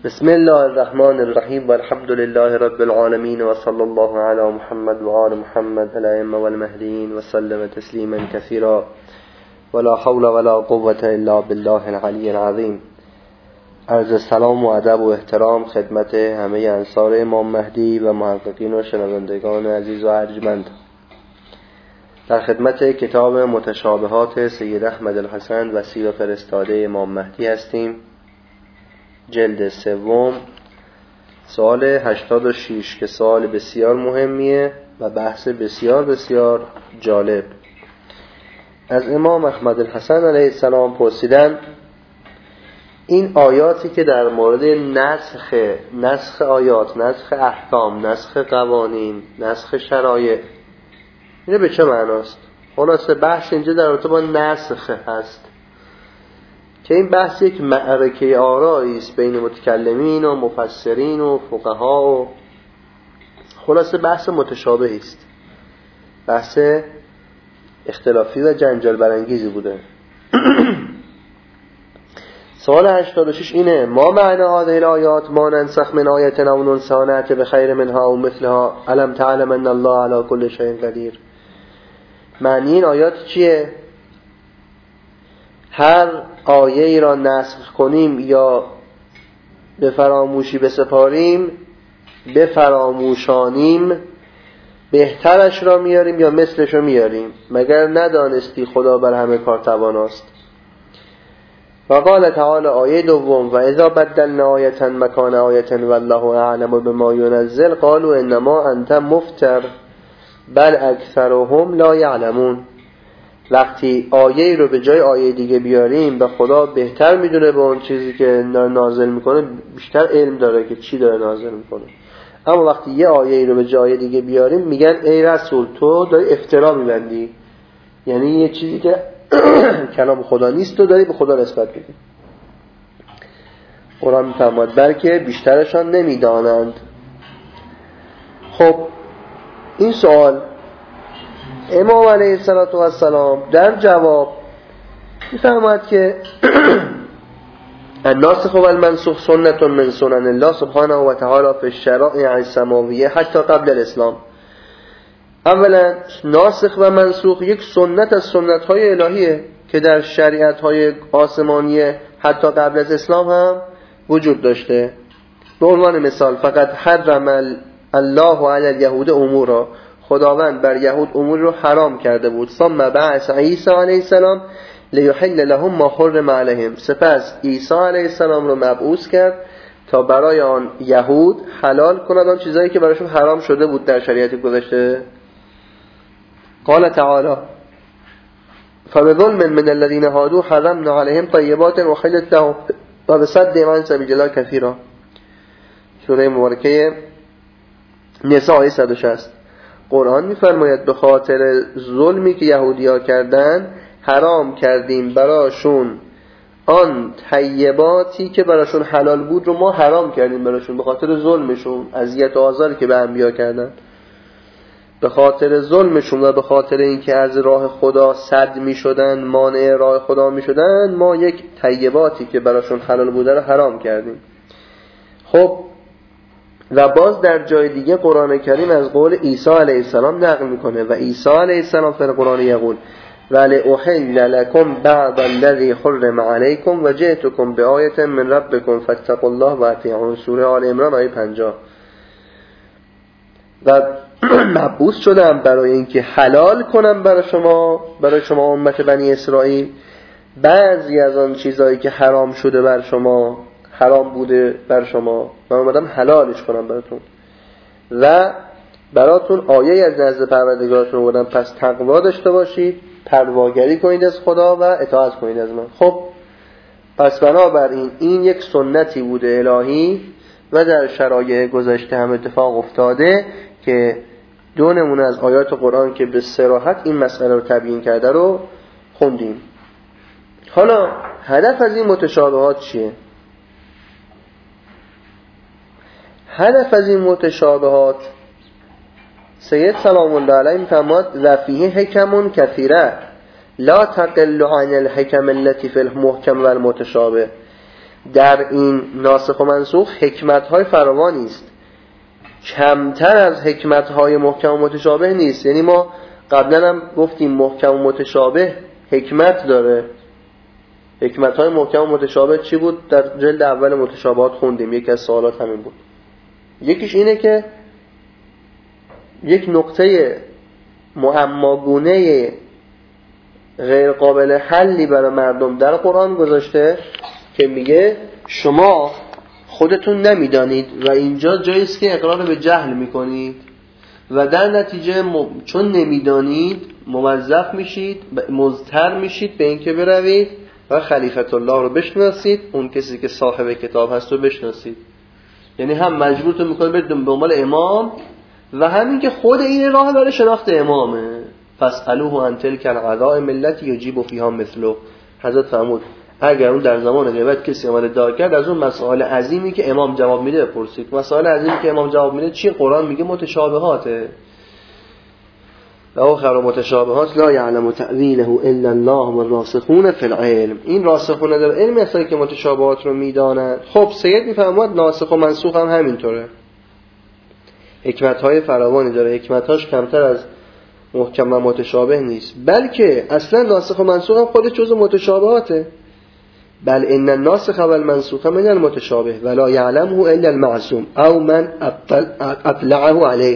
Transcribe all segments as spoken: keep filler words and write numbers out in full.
بسم الله الرحمن الرحیم و الحمد لله رب العالمین و صلی الله علی محمد و آل محمد الائمه والمهدیین و سلم تسلیما کثیرا ولا حول ولا قوة الا بالله العلی العظیم. عرض سلام و ادب و احترام خدمت همه انصار امام مهدی و محققین و شنوندگان عزیز و ارجمند. در خدمت کتاب متشابهات سید احمد الحسن وسیع و فرستاده امام مهدی هستیم. جلد سوم، سوال هشتاد و شش که سوال بسیار مهمیه و بحث بسیار بسیار جالب. از امام احمد الحسن علیه السلام پرسیدن این آیاتی که در مورد نسخ نسخ آیات، نسخ احکام، نسخ قوانین، نسخ شرایع، اینه به چه معناست؟ خلاصه بحث اینجا در رابطه با نسخ هست که این بحث یک معرکه آرایی است بین متکلمین و مفسرین و فقها و خلاصه بحث متشابهی است، بحث اختلافی و جنجال برانگیزی بوده. سوال هشتاد و شش اینه: ما معنی هذه الآیات ما ننسخ من آیة او ننسها نأتی بخیر منها او مثلها الم تعلم ان الله علی کل شیء قدیر. معنی این آیات چیه؟ هر آیه ای را نسخ کنیم یا به فراموشی بسپاریم، به فراموشانیم، بهترش را میاریم یا مثلش را میاریم، مگر ندانستی خدا بر همه کار تواناست. و قال تعالی آیه دوم: و اذا بدلنا آیة مکان آیة والله اعلم بما ینزل قالوا انما انت مفتر بل اکثرهم لا یعلمون. وقتی آیه رو به جای آیه دیگه بیاریم و خدا بهتر میدونه به اون چیزی که نازل میکنه، بیشتر علم داره که چی داره نازل میکنه. اما وقتی یه آیه رو به جای آیه دیگه بیاریم میگن ای رسول تو داری افترا میبندی، یعنی یه چیزی که کلام خدا نیست تو داری به خدا نسبت میدی. قرآن میفرماید بلکه بیشترشان نمیدانند. خب این سوال امام علیه السلام در جواب میفرماید که الناسخ و المنسوخ سنت من سنن الله سبحانه و تعالی فی الشرائع السماویه حتی قبل الاسلام. اولا ناسخ و منسوخ یک سنت از سنت های الهیه که در شریعت های آسمانیه حتی قبل از اسلام هم وجود داشته. به عنوان مثال فقط حرم الله علی الیهود امورا، خداوند بر یهود امور رو حرام کرده بود. ثم بعث عیسی علیه السلام لیحل لهم ما حرم علیهم، سپس عیسی علیه السلام رو مبعوث کرد تا برای آن یهود حلال کند آن چیزایی که براشون حرام شده بود در شریعت گذشته. قال تعالی فبظلم من الذين هادوا حرمنا عليهم طيبات وحلت لهم وبصدهم عن سبيل الله كثيرا. سوره مبارکه نساء آیه صد و شصت. قرآن میفرماید به خاطر ظلمی که یهودی‌ها کردن حرام کردیم براشون آن طیباتی که براشون حلال بود رو ما حرام کردیم براشون، به خاطر ظلمشون، اذیت و آزاری که به انبیا کردن. به خاطر ظلمشون و به خاطر اینکه از راه خدا صد میشدن، مانع راه خدا میشدن، ما یک طیباتی که براشون حلال بوده رو حرام کردیم. خب و باز در جای دیگه قرآن کریم از قول عیسی علیه السلام نقل میکنه و عیسی علیه السلام در قرآن یقول ولی احل لکم بعض الذی حرم علیکم و جئتکم بآیة من ربکم فاتقوا الله و اطیعون. سوره آل عمران آیه پنجاه. و مبعوث شدم برای اینکه حلال کنم برای شما، برای شما امت بنی اسرائیل، بعضی از آن چیزایی که حرام شده بر شما، حرام بوده بر شما، من اومدم حلالش کنم براتون و براتون آیه از نزد پروردگارتون آوردم. پس تقوا داشته باشید، پرواگری کنید از خدا و اطاعت کنید از من. خب پس بنابراین این یک سنتی بوده الهی و در شرایع گذشته هم اتفاق افتاده که دو نمونه از آیات قرآن که به صراحت این مسئله رو تبیین کرده رو خوندیم. حالا هدف از این متشابهات چیه؟ هدف از این متشابهات سید سلام الله علیه میفرماد و فیه حکم کثیره لا تقل عن الحکم التي فی المحکم و المتشابه. در این ناسخ و منسوخ حکمت‌های فراوانی است، کمتر از حکمت‌های محکم و متشابه نیست. یعنی ما قبلا هم گفتیم محکم و متشابه حکمت داره. حکمت‌های محکم و متشابه چی بود؟ در جلد اول متشابهات خوندیم، یکی از سوالات همین بود. یکیش اینه که یک نقطه معماگونه غیر قابل حلی برای مردم در قرآن گذاشته که میگه شما خودتون نمیدانید و اینجا جایی است که اقرار به جهل میکنید و در نتیجه م... چون نمیدانید موظف میشید، مضطر میشید به اینکه بروید و خلیفت الله رو بشناسید، اون کسی که صاحب کتاب هست رو بشناسید. یعنی هم مجبورتون میکنه برید به دنبال امام و همین که خود این راه برای شناخت امامه. فاسألوه عن تلک العظائم التي یجیب فیها مثله. حضرت فرمود اگر اون در زمان غیبت کسی اومده دعا کرد از اون مسائل عظیمی که امام جواب میده بپرسید. مسائل عظیمی که امام جواب میده چی؟ قرآن میگه متشابهاته. و آخر متشابهات لا یعلم تأویله الا الله والراسخون فی العلم. این راسخون در علم هستن که متشابهات رو میدانند. خب سید میفرماد ناسخ و منسوخ هم همینطوره، حکمت‌های فراوانی داره، حکمت‌هاش کمتر از محکم و متشابه نیست، بلکه اصلا ناسخ و منسوخ هم خودش جزء متشابهاته. بل ان الناسخ والمنسوخ من المتشابه ولا يعلمه الا المعصوم او من اطلعه عليه.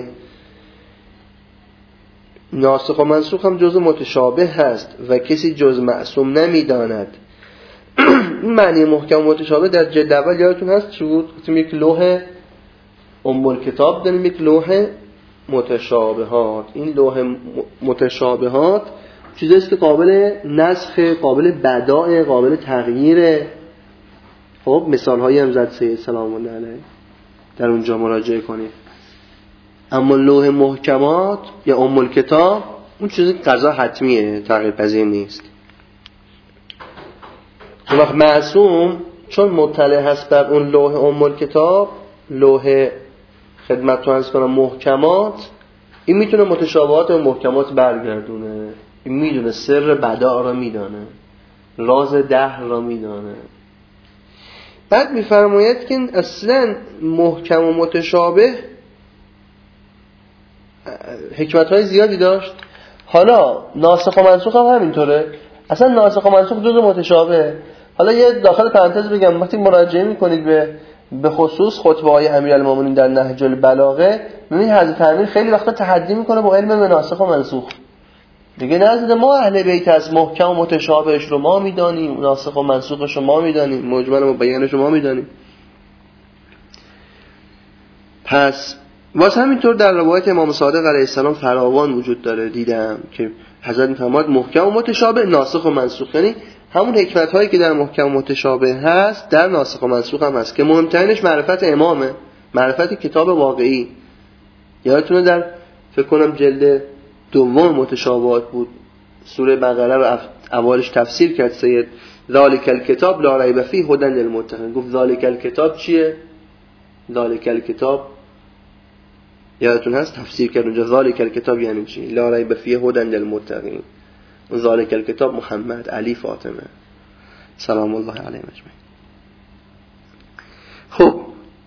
ناسخ و منسوخ هم جزء متشابه هست و کسی جز معصوم نمیداند. این معنی محکم و متشابه در جلد اول یادتون هست چی بود؟ گفتیم یک لوح ام الکتاب داریم، یک لوح متشابهات. این لوح متشابهات چیزی است که قابل نسخ، قابل بداع، قابل تغییر. خب مثال هایی هم زد سید سلام الله علیه، در اونجا مراجعه کنید. اما لوح محکمات یا ام الکتاب اون چیزی قضا حتمیه، تغییر پذیر نیست. اون وقت معصوم چون مطلع هست بر اون لوح ام الکتاب، لوح خدمتتون عرض کنم محکمات، این میتونه متشابهات و محکمات برگردونه. این میدونه سر بداع را میدانه، راز دهر را میدانه. بعد میفرماید که اصلا محکم و متشابه حکمت‌های زیادی داشت. حالا ناسخ و منسوخ هم همینطوره. اصلا ناسخ و منسوخ جزء متشابه. حالا یه داخل پرانتز بگم، وقتی مراجعه میکنید به به خصوص خطبه های امیرالمومنین در نهج البلاغه، ببینید حضرت امیر خیلی وقتا تحدی میکنه با علم ناسخ و منسوخ. دیگه نزد ما اهل بیت از محکم و متشابهش رو ما میدانیم، ناسخ و منسوخش رو ما میدانیم، مجمل و مبینش رو ما میدانیم. پس واسه همینطور در روایت امام صادق علیه السلام فراوان وجود داره. دیدم که حضرت میفرماد محکم و متشابه، ناسخ و منسوخ، یعنی همون حکمت هایی که در محکم و متشابه هست در ناسخ و منسوخ هم هست که مهمترینش معرفت امامه، معرفت کتاب واقعی. یادتونه در فکر کنم جلد دوم متشابهات بود، سوره بقره رو اولش تفسیر کرد سید، ذالک الکتاب لا ریب فیه هدی للمتقین. گفت ذالک الکتاب چیه؟ ذالک الکتاب یادتون هست تفسیر کرد اونجا ذالک الکتاب یعنی چی؟ لا ریب فیه هدی للمتقین. ذالک الکتاب محمد، علی، فاطمه سلام الله علیهم اجمعین. خب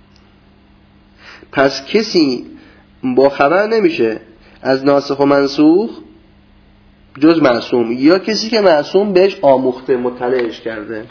پس کسی با خبر نمیشه از ناسخ و منسوخ جز معصوم، یا کسی که معصوم بهش آموخته، مطلعش کرده.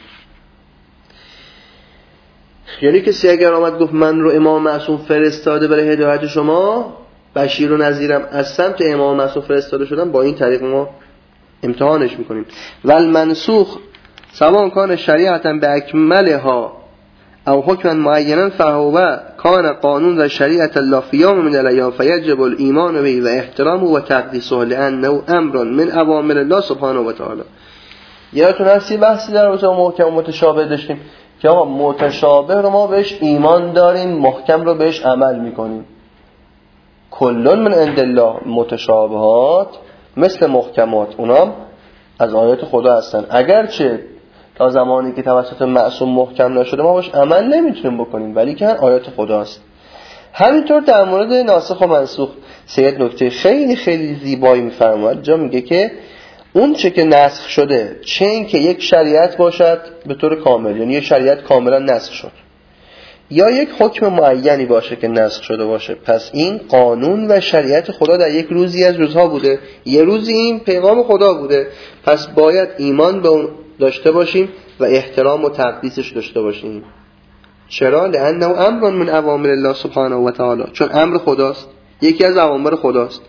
یعنی کسی اگر آمد گفت من رو امام معصوم فرستاده برای هدایت شما، بشیر و نذیرم، از سمت امام معصوم فرستاده شدم، با این طریق ما امتحانش میکنیم. والمنسوخ سواء کان شریعتا باکملها او حکما معینا فهو کان قانون و شریعت الله فیام من الایام فیجب الایمان به و احترامه و تقدیسه لانه امر من اوامر الله سبحانه و تعالی. یادتون هست بحثی در رابطه با محکم و متشابه داشتیم که آقا متشابه رو ما بهش ایمان داریم، محکم رو بهش عمل میکنیم. کلون من عند الله، متشابهات مثل محکمات اونام از آیات خدا هستن، اگرچه تا زمانی که توسط معصوم محکم نشده ما باش عمل نمیتونیم بکنیم، ولی که آیات خداست. همینطور در مورد ناسخ و منسوخ سید نکته خیلی خیلی زیبایی میفرماید، جا میگه که اون چه که نسخ شده، چه این که یک شریعت باشد به طور کامل، یعنی یک شریعت کاملا نسخ شد، یا یک حکم معینی باشه که نسخ شده باشه، پس این قانون و شریعت خدا در یک روزی از روزها بوده، یه روزی این پیغام خدا بوده، پس باید ایمان به اون داشته باشیم و احترام و تقدیسش داشته باشیم. چرا؟ لأنه امر من اوامر الله سبحانه و تعالی، چون امر خداست، یکی از اوامر خداست.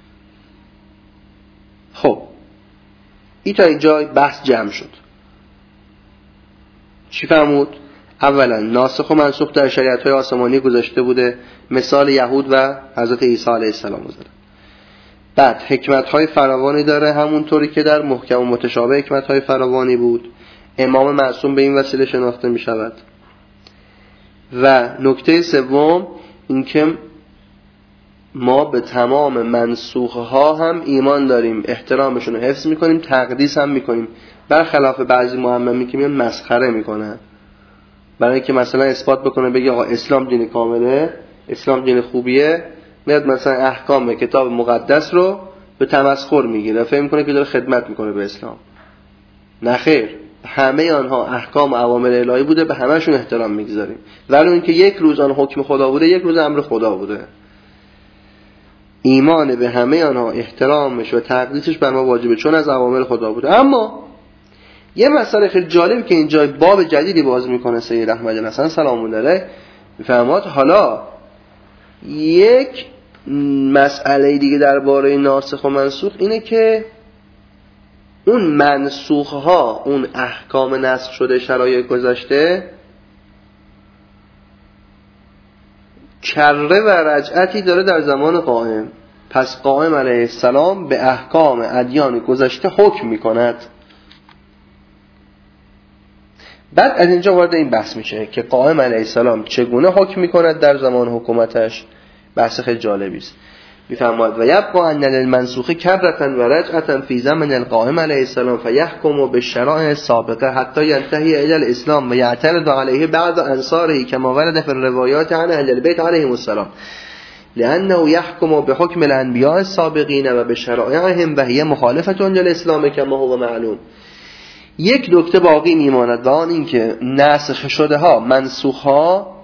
خب این تا اینجا بحث جمع شد. چی فرمود؟ اولا ناسخ و منسوخ در شریعت‌های آسمانی گذاشته بوده، مثال یهود و حضرت عیسی علیه السلام گذاشته. بعد حکمت‌های فراوانی داره، همونطوری که در محکم و متشابه حکمت‌های فراوانی بود. امام معصوم به این وسیله شناخته می‌شود. و نکته سوم اینکه ما به تمام منسوخ‌ها هم ایمان داریم، احترامشون رو حفظ می‌کنیم، تقدیس هم می‌کنیم، برخلاف بعضی معممی که میان مسخره می‌کنن، برای اینکه مثلا اثبات بکنه بگه آقا اسلام دین کامله، اسلام دین خوبیه، میاد مثلا احکام کتاب مقدس رو به تمسخر میگیره، فکر می‌کنه که داره خدمت می‌کنه به اسلام. نه خیر، همه آنها احکام و اوامر الهی بوده، به همه‌شون احترام می‌گذاریم، ولی اینکه یک روز آن حکم خدا بوده، یک روز امر خدا بوده. ایمان به همه آنها، احترامش و تقدیسش بر ما واجبه، چون از اوامر خدا بوده. اما یه مسئله خیلی جالب که اینجا باب جدیدی باز میکنه سید احمد حسن سلام الله علیه، میفرماد حالا یک مسئله دیگه درباره ناسخ و منسوخ اینه که اون منسوخ ها، اون احکام نسخ شده شرایع گذشته، کره و رجعتی داره در زمان قائم. پس قائم علیه السلام به احکام ادیان گذشته حکم میکند. بعد از اینجا وارد این بحث میشه که قائم علیه السلام چگونه حکم میکند در زمان حکومتش. بحث خیلی جالبی است. میفرماید و یبقى ان للمنسوخ کرة و رجعة فی زمن القائم علیه السلام فیحکم بالشرائع السابقه حتی ینتهی الى الاسلام و یعترض علیه بعض انصاره كما ورد في الروایات عن اهل البیت علیهم السلام لانه يحكم بحكم الانبیاء السابقین و بشرائعهم و هي مخالفة للاسلام كما هو معلوم. یک نکته باقی میماند و آن این که نسخ شده ها، منسوخ ها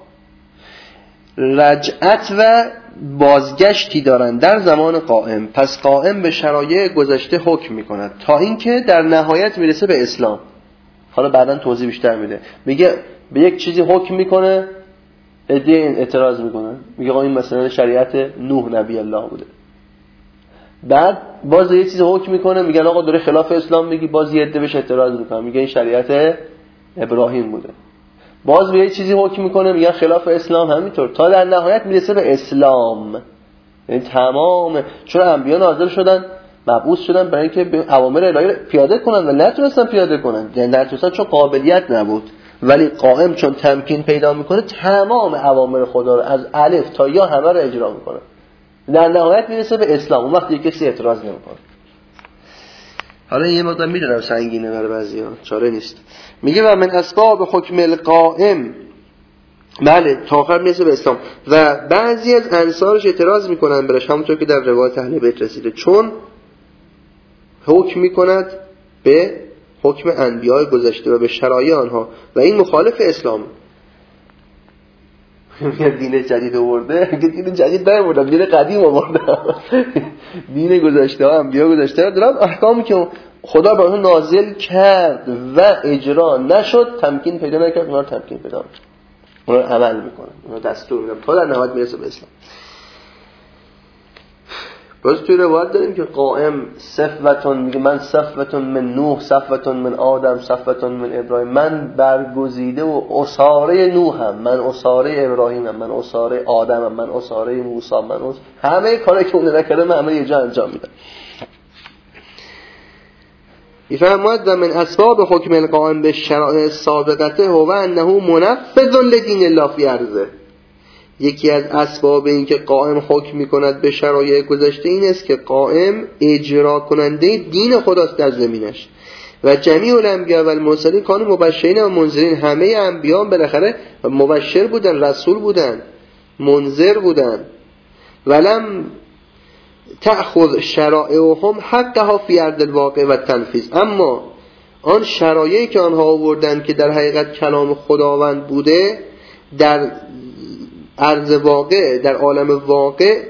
رجعت و بازگشتی دارند در زمان قائم. پس قائم به شرایع گذشته حکم میکند تا اینکه در نهایت میرسه به اسلام. حالا بعداً توضیح بیشتر میده، میگه به یک چیزی حکم میکنه، عده اعتراض میکنن، میگه آقا این مثلا شریعت نوح نبی الله بوده. بعد باز یه چیزی حکم میکنه، میگن آقا داره خلاف اسلام میگی، باز یه عده بهش اعتراض میکنن، میگه این شریعت ابراهیم بوده. باز به یه چیزی حکم میکنه، میگن خلاف اسلام، همینطور تا در نهایت میرسه به اسلام. یعنی تمام، چون انبیا نازل شدن، مبعوث شدن برای اینکه اوامر الهی پیاده کنن و نتونستن پیاده کنن، یعنی نتونستن چون قابلیت نبود. ولی قائم چون تمکین پیدا میکنه، تمام اوامر خدا رو از الف تا یا همه رو اجرا میکنه، در نهایت میرسه به اسلام. اون وقت کسی اعتراض نمیکنه. حالا یه مقدار میدونم سنگینه برای بعضیا، چاره نیست. میگه و من اسباب حکم القائم، بله تا آخر میرسه به اسلام. و بعضی از انصارش اعتراض میکنن برش، همونطور که در روایت اهل بیت رسیده، چون حکم میکند به حکم انبیاء گذشته و به شرایع آنها و این مخالف اسلام. دین جدید آورده، دین جدید نمی‌آورد، دین قدیم آورده. دین گذشته ها، انبیا گذشته دارن احکامی که خدا به اون نازل کرد و اجرا نشد، تمکین پیدا نکرد، اونا رو تمکین پیدا می‌کنه، اونا رو عمل می‌کنه، اونا دستور میدن تا در نهایت میرسه به اسلام. باز توی روایت داریم که قائم صفوتون، میگه من صفوتون من نوح، صفوتون من آدم، صفوتون من ابراهیم. من برگزیده و اساره نوحم، من اساره ابراهیمم، من اساره آدمم، من اساره موسی، من اس... همه کاری که اون نکرده من همه یه جا انجام میدم. میفرماید و من اسباب حکم القائم به شرایع سابقته هو انه منفذ لدین الله فی ارضه. یکی از اسباب این که قائم حکم میکند به شرایع گذشته این است که قائم اجرا کننده دین خداست در زمینش. و جمیع الانبیاء و المرسلین کانوا مبشرین و منذرین. همه انبیاء بالاخره مبشر بودن، رسول بودن، منذر بودن. ولم تأخذ شرائعهم حقها فی ارض الواقع و تنفیذ، اما آن شرایعی که آنها آوردن که در حقیقت کلام خداوند بوده در ارض واقع، در عالم واقع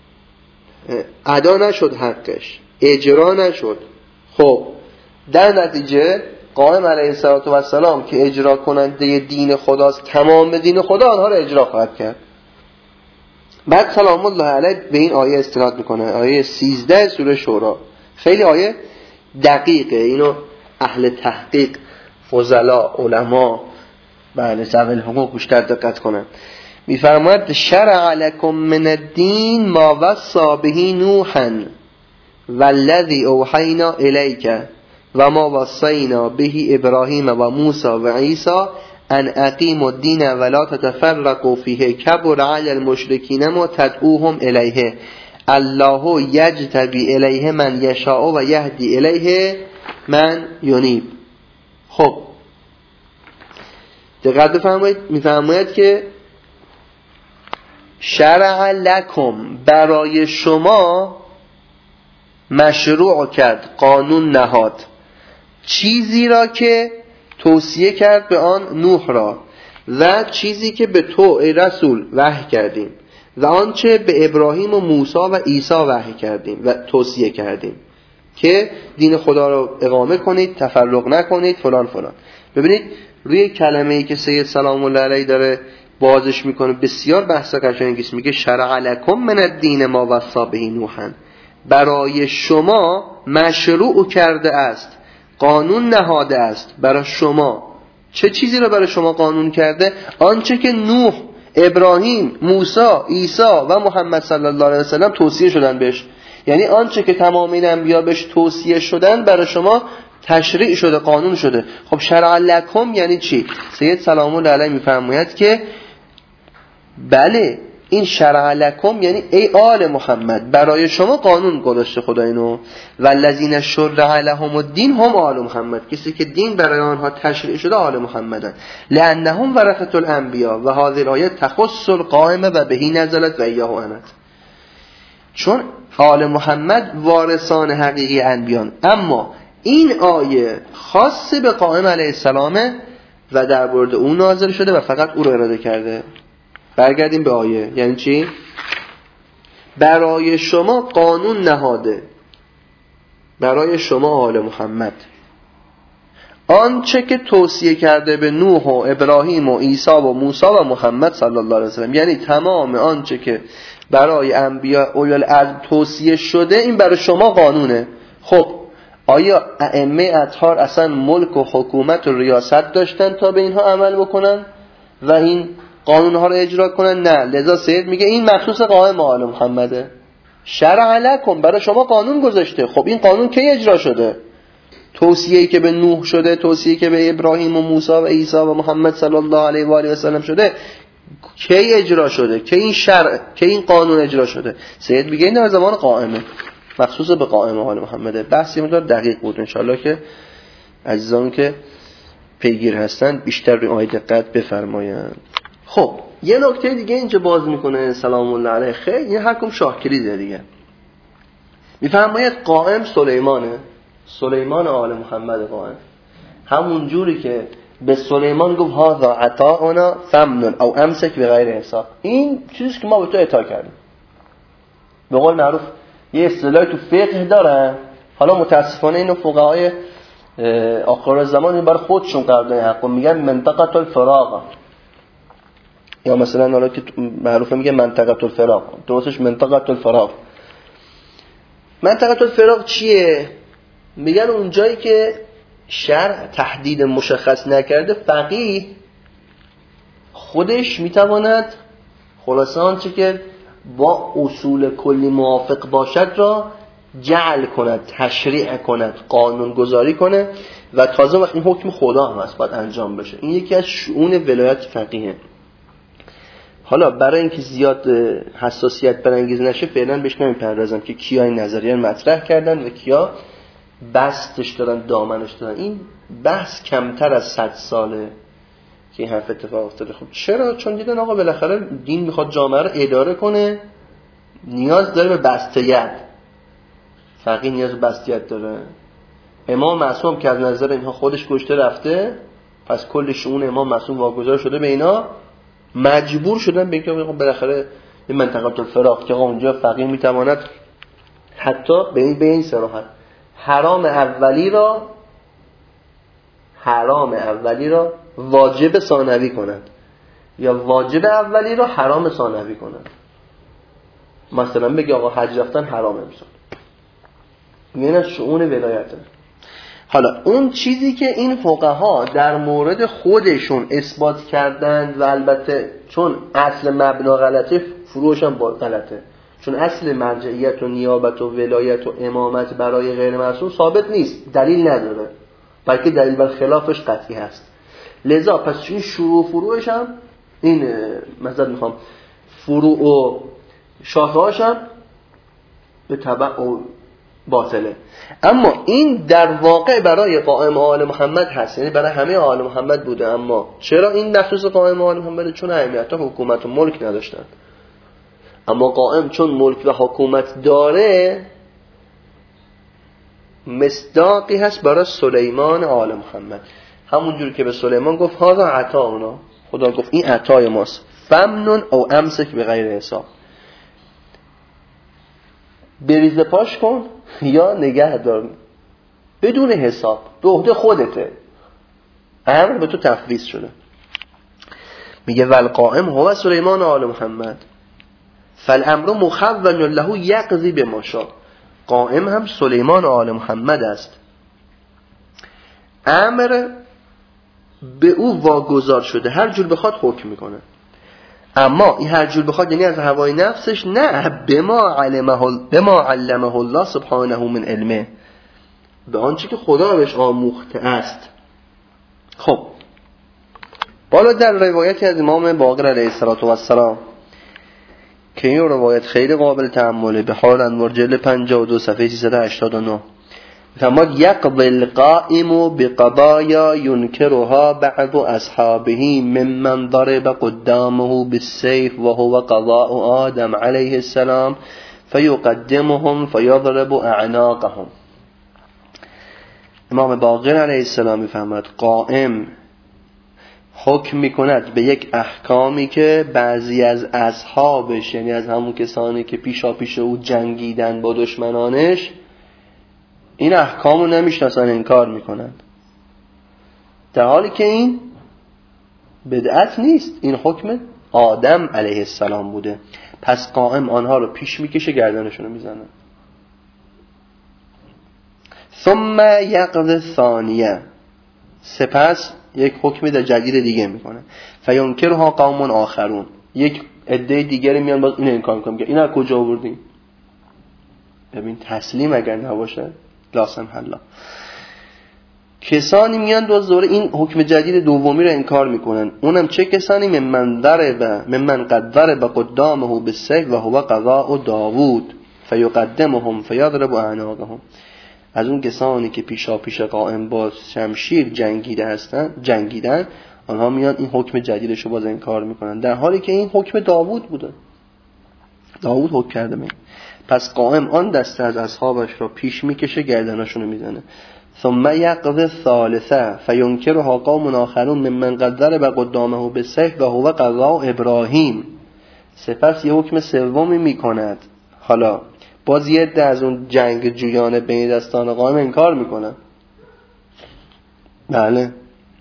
ادا نشد، حقش اجرا نشد. خب در نتیجه قائم علیه السلام که اجرا کننده دین خداست، تمام دین خدا آنها را اجرا خواهد کرد. بعد سلام الله علیه به این آیه استناد میکنه، آیه سیزده سوره شورا. خیلی آیه دقیقه، اینو اهل تحقیق، فضلا، علما، بله ذوی الحقوق بیشتر دقت کنن. میفرماید شرع لکم من الدین ما وصى به نوحا والذی اوحینا الیک و ما وصینا به ابراهیم و موسی و عیسی ان اقیموا الدین ولا تتفرقوا فیه کبر علی المشرکین ما تدعوهم الیه الله یجتبی الیه من یشاء و یهدی الیه من ینیب. خب دقت بفرمایید، میفرماید که شرع لکم، برای شما مشروع کرد، قانون نهاد، چیزی را که توصیه کرد به آن نوح را و چیزی که به تو ای رسول وحی کردیم و آنچه به ابراهیم و موسی و عیسی وحی کردیم و توصیه کردیم که دین خدا را اقامه کنید، تفرق نکنید، فلان فلان. ببینید روی کلمه‌ای که سید سلام الله علیه داره بازش میکنه بسیار بحث قشنگی است. میگه شرع لکم من الدین ما وصی به نوح، برای شما مشروع کرده است، قانون نهاده است برای شما. چه چیزی رو برای شما قانون کرده؟ آنچه که نوح، ابراهیم، موسی، عیسی و محمد صلی الله علیه وسلم توصیه شدن بهش، یعنی آنچه که تمام این انبیا بهش توصیه شدن برای شما تشریع شده، قانون شده. خب شرع لکم یعنی چی؟ سید سلام الله علیه میفرماید که بله این شرع لکم یعنی ای آل محمد، برای شما قانون گذاشته خدا اینو. والذین شرع لهم الدین هم آل محمد، کسی که دین برای آنها تشریع شده آل محمدن. لانهم ورثة الانبیاء و هذه الآیه تخص القائم و بهی نزلت و ایاه انت، چون آل محمد وارثان حقیقی انبیان، اما این آیه خاص به قائم علیه السلامه و در مورد اون نازل شده و فقط او رو اراده کرده. برگردیم به آیه. یعنی چی؟ برای شما قانون نهاده، برای شما آل محمد، آنچه که توصیه کرده به نوح و ابراهیم و عیسی و موسی و محمد صلی الله علیه وسلم، یعنی تمام آنچه که برای انبیاء اولو العزم توصیه شده این برای شما قانونه. خب آیا ائمه اطهار اصلا ملک و حکومت و ریاست داشتن تا به اینها عمل بکنن و این قانونها رو اجرا کنن؟ نه. لذا سید میگه این مخصوص قائم آل محمده. شرع لکم، برای شما قانون گذاشته. خب این قانون کی اجرا شده؟ توصیه‌ای که به نوح شده، توصیه‌ای که به ابراهیم و موسی و عیسی و محمد صلی الله علیه و آله و سلم شده، کی اجرا شده؟ کی این شرع، کی این قانون اجرا شده؟ سید میگه این در زمان قائمه، مخصوص به قائم آل محمده. بحثی مقدار دقیق بود، انشالله که عزیزان که پیگیر هستن بیشتر روی آیه دقت بفرمایند. خب یه نکته دیگه اینجا باز میکنه سلام الله علیه، خیلی یه حکم شاهکلیزه دیگه. میفرماید قائم سلیمانه، سلیمان آل محمد قائم، همون جوری که به سلیمان گفت هذا عطاؤنا فمنن او امسک بغیر حساب، این چیزی که ما به تو عطا کردیم. به قول معروف یه اصطلاحی تو فقه دارن، حالا متاسفانه اینو فقهای آخر زمان برای خودشون قرار دادن، حقا میگن منطقه الفراغ، یا مثلا حالا که معروفه میگه منطقه الفراغ، درستش منطقه الفراغ. منطقه الفراغ چیه؟ میگن اونجایی که شرع تحدید مشخص نکرده، فقیه خودش میتواند خلاصه آنچه که با اصول کلی موافق باشد را جعل کند، تشریع کند، قانون گذاری کنه و تازه وقت این حکم خدا هم هست باید انجام بشه. این یکی از شؤون ولایت فقیه. حالا برای اینکه زیاد حساسیت برانگیز نشه فعلا بهش نمیپردازم که کیا این نظریه رو مطرح کردن و کیا بستش دارن، دامنش دارن. این بحث کمتر از صد ساله که این حرف اتفاق افتاده. خب چرا؟ چون دیدن آقا بالاخره دین میخواد جامعه رو اداره کنه، نیاز داره به بسته ید. فقیه نیاز به بستیت داره؟ امام معصوم که از نظر اینها خودش کشته رفته، پس کل شؤون امام معصوم واگذار شده به اینا، مجبور شدن به اینکه بالاخره این منطقه الفراق که اونجا فقیه میتواند حتی به این به این صراحت حرام اولی را حرام اولی را واجب ثانوی کنند یا واجب اولی را حرام ثانوی کنند. مثلا بگی آقا حج رفتن حرامه امسال، این از شؤون ولایته. حالا اون چیزی که این فقها در مورد خودشون اثبات کردند و البته چون اصل مبنا غلطه فروعش هم غلطه، چون اصل مرجعیت و نیابت و ولایت و امامت برای غیر معصوم ثابت نیست، دلیل نداره، بلکه دلیل بر خلافش قطعی هست. لذا پس این شروع فروعش هم این مثلا میخوام فروع و شاخه‌هاش هم به تبع و باطله. اما این در واقع برای قائم آل محمد هست، یعنی برای همه آل محمد بوده. اما چرا این مخصوص قائم آل محمد؟ چون اهمیت حکومت و ملک نداشتن. اما قائم چون ملک و حکومت داره، مصداقی هست برای سلیمان آل محمد. همونجور که به سلیمان گفت هذا عطاؤنا، خدا گفت این عطای ماست، فمنن او امسک به غیر حساب، بریز پاش کن یا نگه دار بدون حساب، به عهده خودته، امر به تو تفویض شده. میگه والقائم هو سلیمان آل محمد فالامر مخول له یقضی بما شاء. قائم هم سلیمان آل محمد است، امر به او واگذار شده، هر جور بخواد حکم میکنه. اما این هر جور بخواد یعنی از هوای نفسش، نه، بما علمه بما علمه الله سبحانه من علمه، به آنچه که خدا بهش آموخته است. خب بالا در روایتی از امام باقر علیه السلام که این روایت خیلی قابل تأمله، به حال انوار جلد پنجاه و دو صفحه سیصد و هشتاد و نه فرمود یقضی القائم بقضایا ینکرها بعض اصحابه ممن ضرب قدامه بالسيف وهو قضاء آدم علیه السلام فیقدمهم فیضرب اعناقهم. امام باقر علیه السلام میفهمد قائم حکم میکند به یک احکامی که بعضی از اصحابش، یعنی از همون کسانی که پیشا پیش او جنگیدن با دشمنانش، این احکامو نمیشناسن، انکار میکنن، در حالی که این بدعت نیست، این حکم آدم علیه السلام بوده. پس قائم آنها رو پیش میکشه، گردنشون رو میزنه. ثم یقضی ثانیه، سپس یک حکم در جدید دیگه میکنه. فینکرها قوم آخرون، یک عده دیگری میان باز این انکار میکنن، میگن اینا کجا آوردین؟ ببین تسلیم اگر نباشه لا سمح الله. کسانی میان دو دوره این حکم جدید دومی رو انکار میکنن. اونم چه کسانی؟ ممن ضرب ممن قد ضرب قدامه بالسيف و هو قضاء داوود فیقدمهم فیضرب اعناقهم. از اون کسانی که پیشا پیش قائم با شمشیر جنگیده هستن جنگیدن، آنها میان این حکم جدیدش رو باز انکار میکنن، در حالی که این حکم داوود بوده، داوود حکم کرده می. پس قائم آن دسته از اصحابش را پیش میکشه، گردنشون رو میزنه. ثم یقضی الثالثه فینکرها قوم آخرون ممن قد ضرب قدامه بالسيف و هو قضاء ابراهیم. سپس یه حکم سومی میکند. حالا باز یه عده از اون جنگ جویان بین دستان قائم انکار میکنن، بله،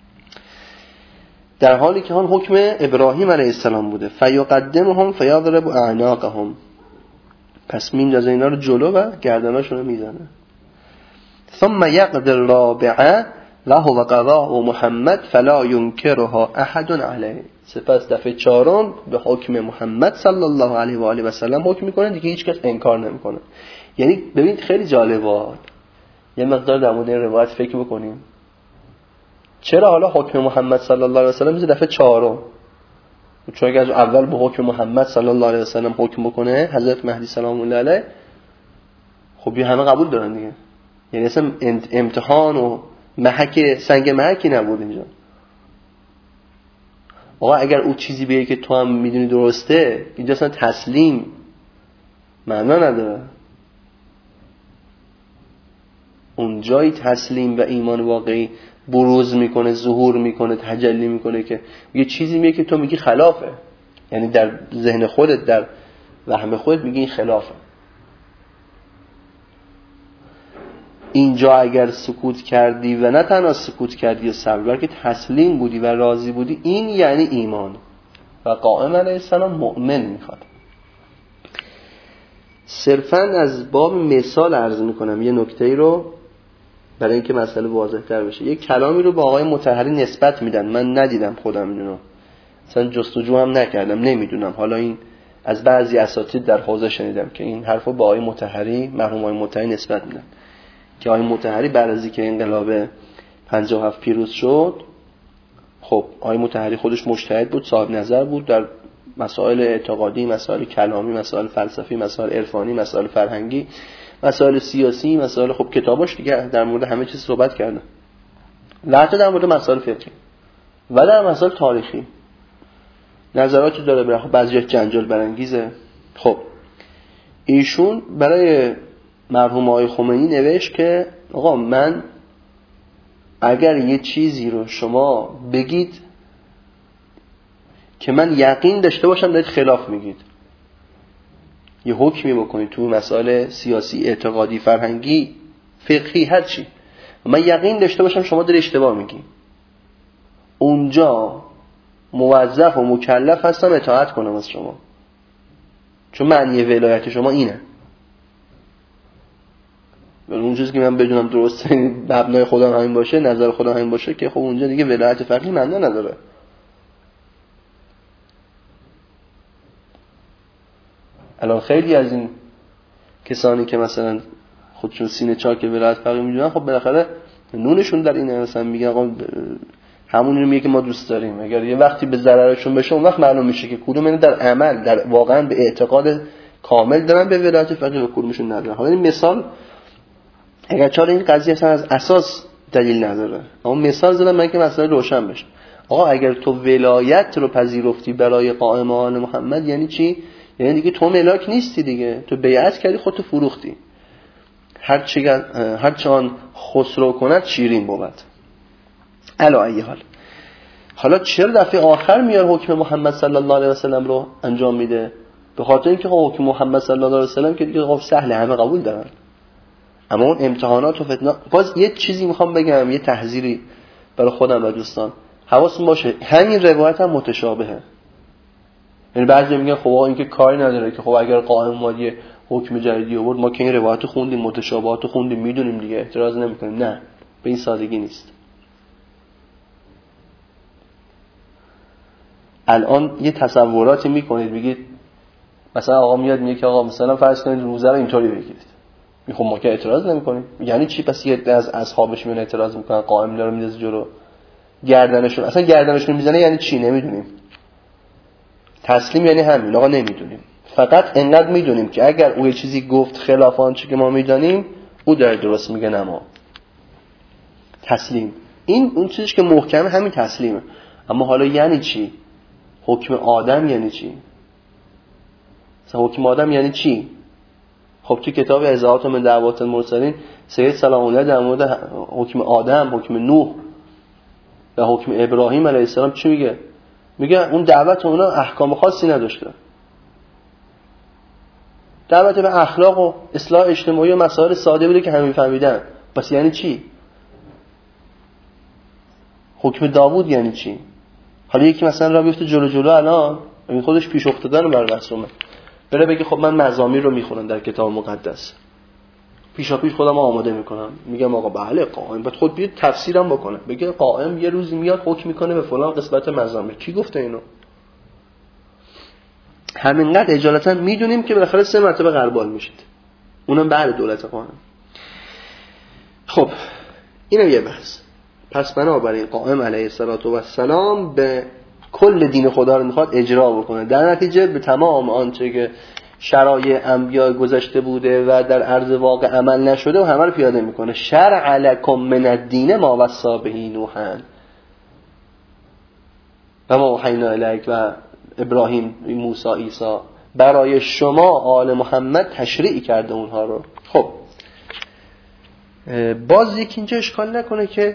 در حالی که آن حکم ابراهیم علیه السلام بوده. فیقدمهم فیضرب اعناقهم، پس میندازه اینا رو جلو و گردناشون رو میزنه. ثم یقضی الرابعه و هو قضاء محمد فلا ینکرها احد علیه. سپس دفعه چهارم به حکم محمد صلی الله علیه و آله و سلم حکم میکنه، دیگه هیچ کس انکار نمیکنه. یعنی ببینید خیلی جالبه، یه مقدار در مورد این روایت فکر بکنیم. چرا حالا حکم محمد صلی الله علیه و سلم میشه دفعه چهارم؟ چون اگه از اول به حکم محمد صلی الله علیه و سلم حکم بکنه حضرت مهدی سلام الله علیه، خب همه قبول دارن دیگه. یعنی اصلا امتحان و محک سنگ محکی نبود اینجا. آقا اگر او چیزی بگه که تو هم میدونی درسته، اینجا اصلا تسلیم معنا نداره. اون جایی تسلیم و ایمان واقعی بروز میکنه، ظهور میکنه، تجلی میکنه که یه چیزی میگه که تو میگی خلافه، یعنی در ذهن خودت، در وهم خودت میگی این خلافه. اینجا اگر سکوت کردی و نه تنها سکوت کردی و صبر، بلکه تسلیم بودی و راضی بودی، این یعنی ایمان. و قائم علیه السلام مؤمن میخواد. صرفاً از باب مثال عرض میکنم یه نکته‌ای رو برای اینکه مسئله واضح تر بشه. یه کلامی رو با آقای مطهری نسبت میدن، من ندیدم خودم اینو، اصلا جستجو هم نکردم، نمیدونم. حالا این از بعضی اساتید در حوزه شنیدم که این حرفو با آقای مطهری، مرحوم آقای مطهری نسبت میدن که آقای مطهری بعد از اینکه انقلاب پنجاه و هفت پیروز شد، خب آقای مطهری خودش مجتهد بود، صاحب نظر بود در مسائل اعتقادی، مسائل کلامی، مسائل فلسفی، مسائل عرفانی، مسائل فرهنگی، مسائل سیاسی، مسائل خب کتاباش دیگه در مورد همه چیز صحبت کردن، و حتی در مورد مسائل فقهی و در مسائل تاریخی نظراتی داره. برای خب بعضی‌ها جنجال برانگیزه. خب ایشون برای مرحوم آقای خمینی نوشت که آقا من اگر یه چیزی رو شما بگید که من یقین داشته باشم دارید خلاف میگید، یه حکمی بکنید تو مسائل سیاسی، اعتقادی، فرهنگی، فقهی، هر چی، من یقین داشته باشم شما دارید اشتباه میگید، اونجا موظف و مکلف هستم اطاعت کنم از شما، چون معنی ولایت شما اینه. اون چیزی که من بدونم درسته، مبنای خودم همین باشه، نظر خودم همین باشه، که خب اونجا دیگه ولایت فقهی معنی نداره. الان خیلی از این کسانی که مثلا خودشون سینه چاک ولایت فقهی میدونن، خب بالاخره نونشون در اینه، مثلا میگن آقا همون رو میگه که ما دوست داریم. اگر یه وقتی به ضررشون بشه اون وقت معلوم میشه که کدوم اینا در عمل، در واقعا به اعتقاد کامل دارن به ولایت فقهی و کدومشون ندارن. حالا این مثال اگر چاره این قضیه اصلا از اساس دلیل نداره، اما مثال زدم من که مسئله روشن بشه. آقا اگر تو ولایت رو پذیرفتی برای قائم آل محمد یعنی چی؟ یعنی دیگه تو ملاک نیستی دیگه، تو بیعت کردی، خودتو فروختی. هر چه هر چان خسرو کند شیرین بود. علا ای حال. حالا چرا دفعه آخر میاد حکم محمد صلی الله علیه و سلم رو انجام میده؟ به خاطر اینکه حکم محمد صلی الله علیه و سلم که دیگه خب سهل، همه قبول دارن. اما اون امتحانات و فتنه، باز یه چیزی میخوام بگم، یه تحذیری برای خودم و دوستان، حواستون باشه همین روایت هم متشابهه. یعنی بعضی میگن خب آقا این که کاری نداره که خب اگر قائم مادی حکم جدیدی آورد ما که این روایت رو خوندیم، متشابهات رو خوندیم، میدونیم دیگه، اعتراض نمیکنیم. نه، به این سادگی نیست. الان یه تصوراتی میکنید، میگید مثلا آقا میاد میگه که آقا مثلا فرض کنید روزه رو اینطوری بگیرید، میخوام ما که اعتراض نمیکنیم. یعنی چی؟ پس یه از اصحابش میون اعتراض میکنن، قائم داره میذاره جلو گردنشون، اصلا گردنشون میزنه یعنی چی نمیدونیم. تسلیم یعنی همین، آقا نمیدونیم، فقط انقدر میدونیم که اگر او یه چیزی گفت خلاف آنچه که ما میدونیم او داره درست میگه، نه ما. تسلیم این اون چیزی که محکمه، همین تسلیمه. اما حالا یعنی چی؟ حکم آدم یعنی چی؟ مثلا حکم آدم یعنی چی؟ خب تو کتاب اضاحات من دعوات المرسلین سید سلام الله در مورد حکم آدم، حکم نوح و حکم ابراهیم علیه السلام چی میگه؟ میگه اون دعوت اونا احکام خاصی نداشته، دعوت به اخلاق و اصلاح اجتماعی و مسائل ساده بوده که همین فهمیدن. پس یعنی چی؟ حکم داوود یعنی چی؟ حالا یکی مثلا را بیفته جلو جلو الان این خودش پیش افتادن بر رسومه، بره بگه خب من مزامیر رو میخونم در کتاب مقدس، پیشا پیش خودم آماده میکنم، میگم آقا بله قائم باید خود بیاد تفسیرم بکنه، بگه قائم یه روزی میاد حکم میکنه به فلان قسمت مزامیر. کی گفته اینو؟ همینقدر اجالتا میدونیم که بالاخره سه مرتبه غربال میشید، اونم بعد دولت قائم. خب اینم یه بحث. پس بنابراین قائم علیه السلام به کل دین خدا رو میخواد اجرا بکنه، در نتیجه به تمام آنچه که شرایع انبیاء گذشته بوده و در عرض واقع عمل نشده و همه رو پیاده میکنه. شرع لکم من الدین ما وصی به نوح و ما اوحینا الیک و ابراهیم، موسی، عیسی، برای شما آل محمد تشریع کرده اونها رو. خب باز یک اینجا اشکال نکنه که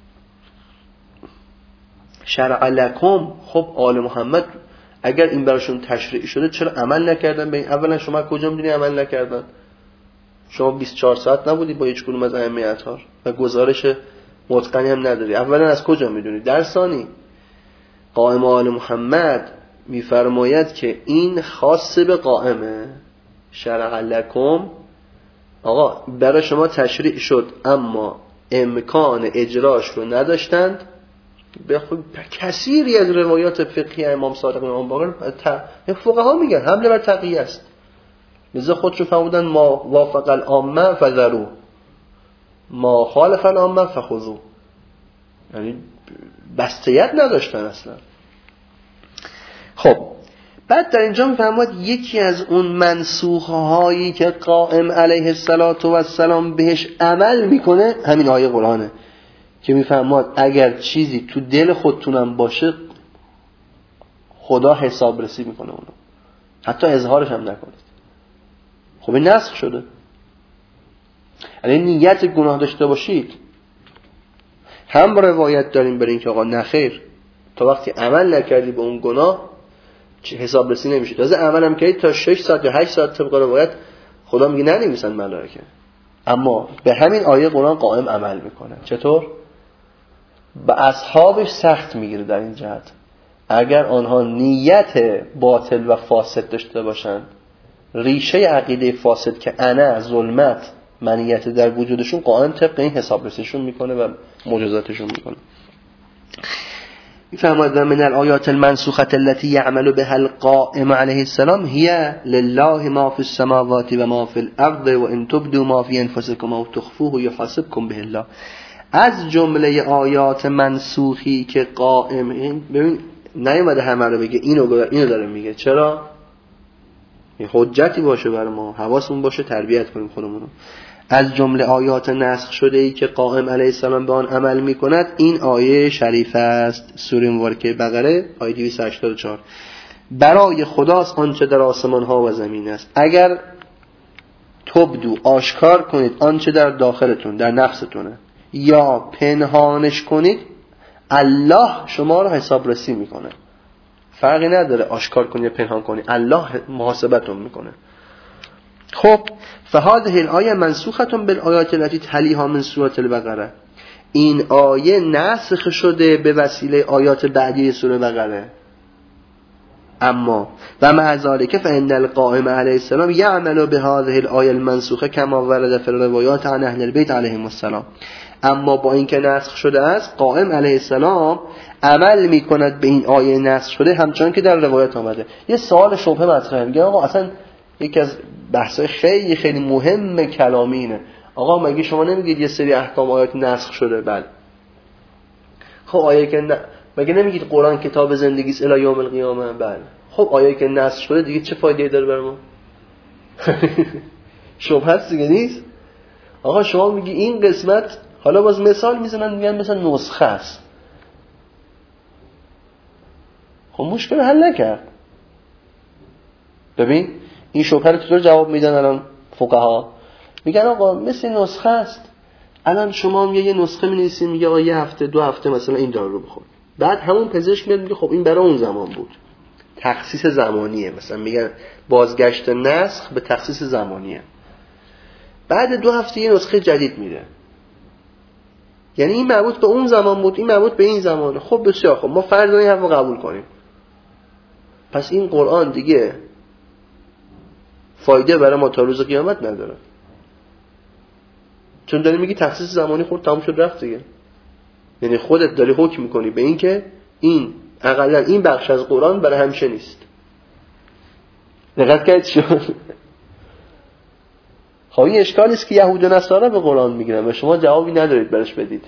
شرع لکم، خب آل محمد اگر این براشون تشریع شده چرا عمل نکردن به این؟ اولا شما کجا میدونی عمل نکردن؟ شما بیست و چهار ساعت نبودی با هیچ کدوم از ائمه اطهار و گزارش متقنی هم نداری. اولا از کجا میدونی؟ در ثانی قائم آل محمد میفرماید که این خاص به قائمه. شرع لکم، آقا برای شما تشریع شد اما امکان اجراش رو نداشتند. به خود کثیری از روایات فقهی امام صادق و امام باقر فقها میگن حمله بر تقیه است. لذا خودشون فرمودن ما وافق العامه فذروا ما خالف العامه فخذوا، یعنی بستیت نداشتن اصلا. خب بعد در اینجا میفرماید یکی از اون منسوخ هایی که قائم علیه السلام بهش عمل میکنه همین آیه قرآنه که میفرماید اگر چیزی تو دل خودتونم باشه خدا حساب رسی میکنه اونو، حتی اظهارش هم نکنید. خب این نسخ شده. یعنی نیت گناه داشته باشید. هم روایت داریم برای اینکه آقا نخیر تا وقتی عمل نکردی به اون گناه حساب رسی نمیشه. تازه عمل هم کردی تا شش ساعت یا هشت ساعت طبق روایت خدا میگه ننویسن ملائکه. اما به همین آیه قرآن قائم عمل میکنه. چطور؟ به اصحابش سخت میگیره در این جهت اگر آنها نیت باطل و فاسد داشته باشند، ریشه عقیده فاسد که انا ظلمت منیت در وجودشون، قائم طبق این حساب رسیشون میکنه و مجازاتشون میکنه. میفرماید من الآیات المنسوخة التي يعمل بها القائم عليه السلام هي لله ما في السماوات و ما في الارض و ان تبدوا ما في انفسكم او تخفوه يحاسبكم به الله. از جمله آیات منسوخی که قائم، این ببین نیومده همه رو بگه، اینو اینو داره میگه. چرا؟ این حجتی باشه برای ما، حواسمون باشه تربیت کنیم خودمون رو. از جمله آیات نسخ شده ای که قائم علیه السلام به آن عمل میکند این آیه شریف است. سوره مبارکه بقره آیه دویست و هشتاد و چهار. برای خداست آنچه در آسمان ها و زمین است. اگر تبدو آشکار کنید آنچه در داخلتون در نفستونه یا پنهانش کنید، الله شما رو حساب رسی میکنه. فرقی نداره آشکار کنی یا پنهان کنی، الله محاسبتون میکنه. خب فهذه الآیه منسوخه بالآیات التي تلیها من سوره البقره. این آیه نسخ شده به وسیله آیات بعدی سوره بقره. اما و مع ذلك فإن القائم علیه السلام يعمل بهذه الآیه المنسوخه كما ورد في الروايات عن اهل البيت عليهم السلام. اما با اینکه نسخ شده است قائم علیه السلام عمل میکند به این آیه نسخ شده همچنان که در روایت آمده. یه سوال شبهه مطرحه، میگه آقا اصلا یکی از بحث‌های خیلی خیلی مهم کلامی اینه، آقا مگه شما نمیگید یه سری احکام آیات نسخ شده؟ بله. خب آیه که ن... مگه نمیگید قرآن کتاب زندگی است الی یوم القیامه؟ بله. خب آیه که نسخ شده دیگه چه فایده‌ای داره برای ما؟ شبهه است دیگه نیست؟ آقا شما میگی این قسمت، حالا باز مثال میزنن میگن مثلا نسخه است. خب مشکل حل نکرد. ببین این شبهه رو چطور جواب میدن الان فقها؟ میگن آقا مثل نسخه است. الان شما میگه یه نسخه می‌نویسین، میگه آقا یه هفته دو هفته مثلا این دارو رو بخور. بعد همون پزشک میاد میگه خب این برای اون زمان بود. تخصیص زمانیه. مثلا میگن بازگشت نسخ به تخصیص زمانیه. بعد دو هفته یه نسخه جدید میده. یعنی این مربوط به اون زمان بود، این مربوط به این زمانه. خب بسیار خب ما فرض این حرفو قبول کنیم. پس این قرآن دیگه فایده برای ما تا روز قیامت نداره. چون داری میگی تخصیص زمانی خود تموم شد رفت دیگه. یعنی خودت داری حکم میکنی به این که این اقلا این بخش از قرآن برای همیشه نیست. دقت کردید شد؟ خب این اشکالی است که یهود و نصارا به قرآن میگیرن و شما جوابی ندارید برش بدید.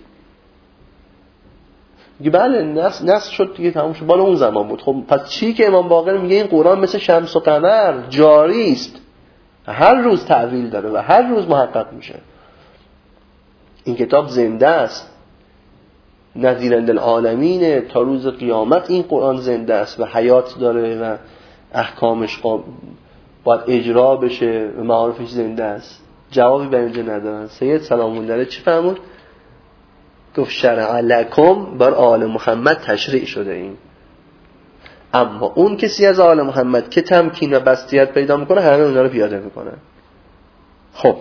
میگه بله نسخ نسخ شد دیگه تموم شد، بالا اون زمان بود. خب پس چی که امام باقر میگه این قرآن مثل شمس و قمر جاری است، هر روز تعویل داره و هر روز محقق میشه. این کتاب زنده است، نذیرند العالمینه، تا روز قیامت این قرآن زنده است و حیات داره و احکامش باید اجرا بشه و معارفش زنده است. جوابی به اینجا ندارن. سید سلام الله علیه چی فرمود؟ گفت شرع لکم بر آل محمد تشریع شده این. اما اون کسی از آل محمد که تمکین و بسطیت پیدا میکنه همه اونا رو پیاده میکنه. خب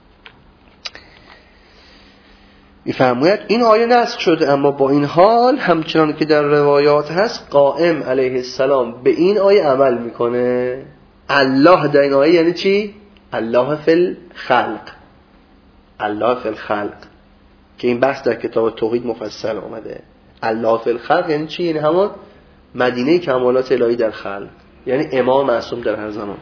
میفرماید این آیه نسخ شده، اما با این حال همچنان که در روایات هست قائم علیه السلام به این آیه عمل میکنه. الله در این آیه یعنی چی؟ الله فی الخلق، الله فی الخلق که این بحث در کتاب توحید مفصل آمده. الله فی الخلق یعنی چی؟ یعنی همون مدینه کمالات الهی در خلق، یعنی امام معصوم در هر زمان.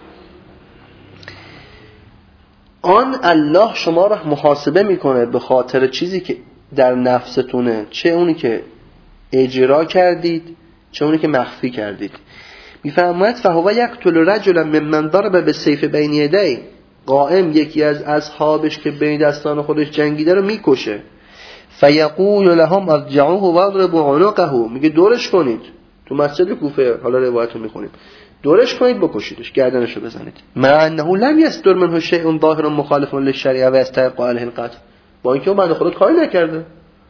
آن الله شما را محاسبه میکنه به خاطر چیزی که در نفستونه، چه اونی که اجرا کردید چه اونی که مخفی کردید. میفرماید فهو یقتل رجلا ممن ضرب بالسیف بین یدی، قائم یکی از اصحابش که بین دستان خودش جنگیده رو میکشه. فیقول لهم ارجعوه واضربوا عنقه، میگه دورش کنید. تو مسجد کوفه، حالا روایت رو میخونیم، دورش کنید بکشیدش، گردنشو بزنید. مع انه لم یصدر منه شیء ظاهر مخالف للشریعه و استحق علیه القتل، با اینکه اون بنده خدا کاری نکرده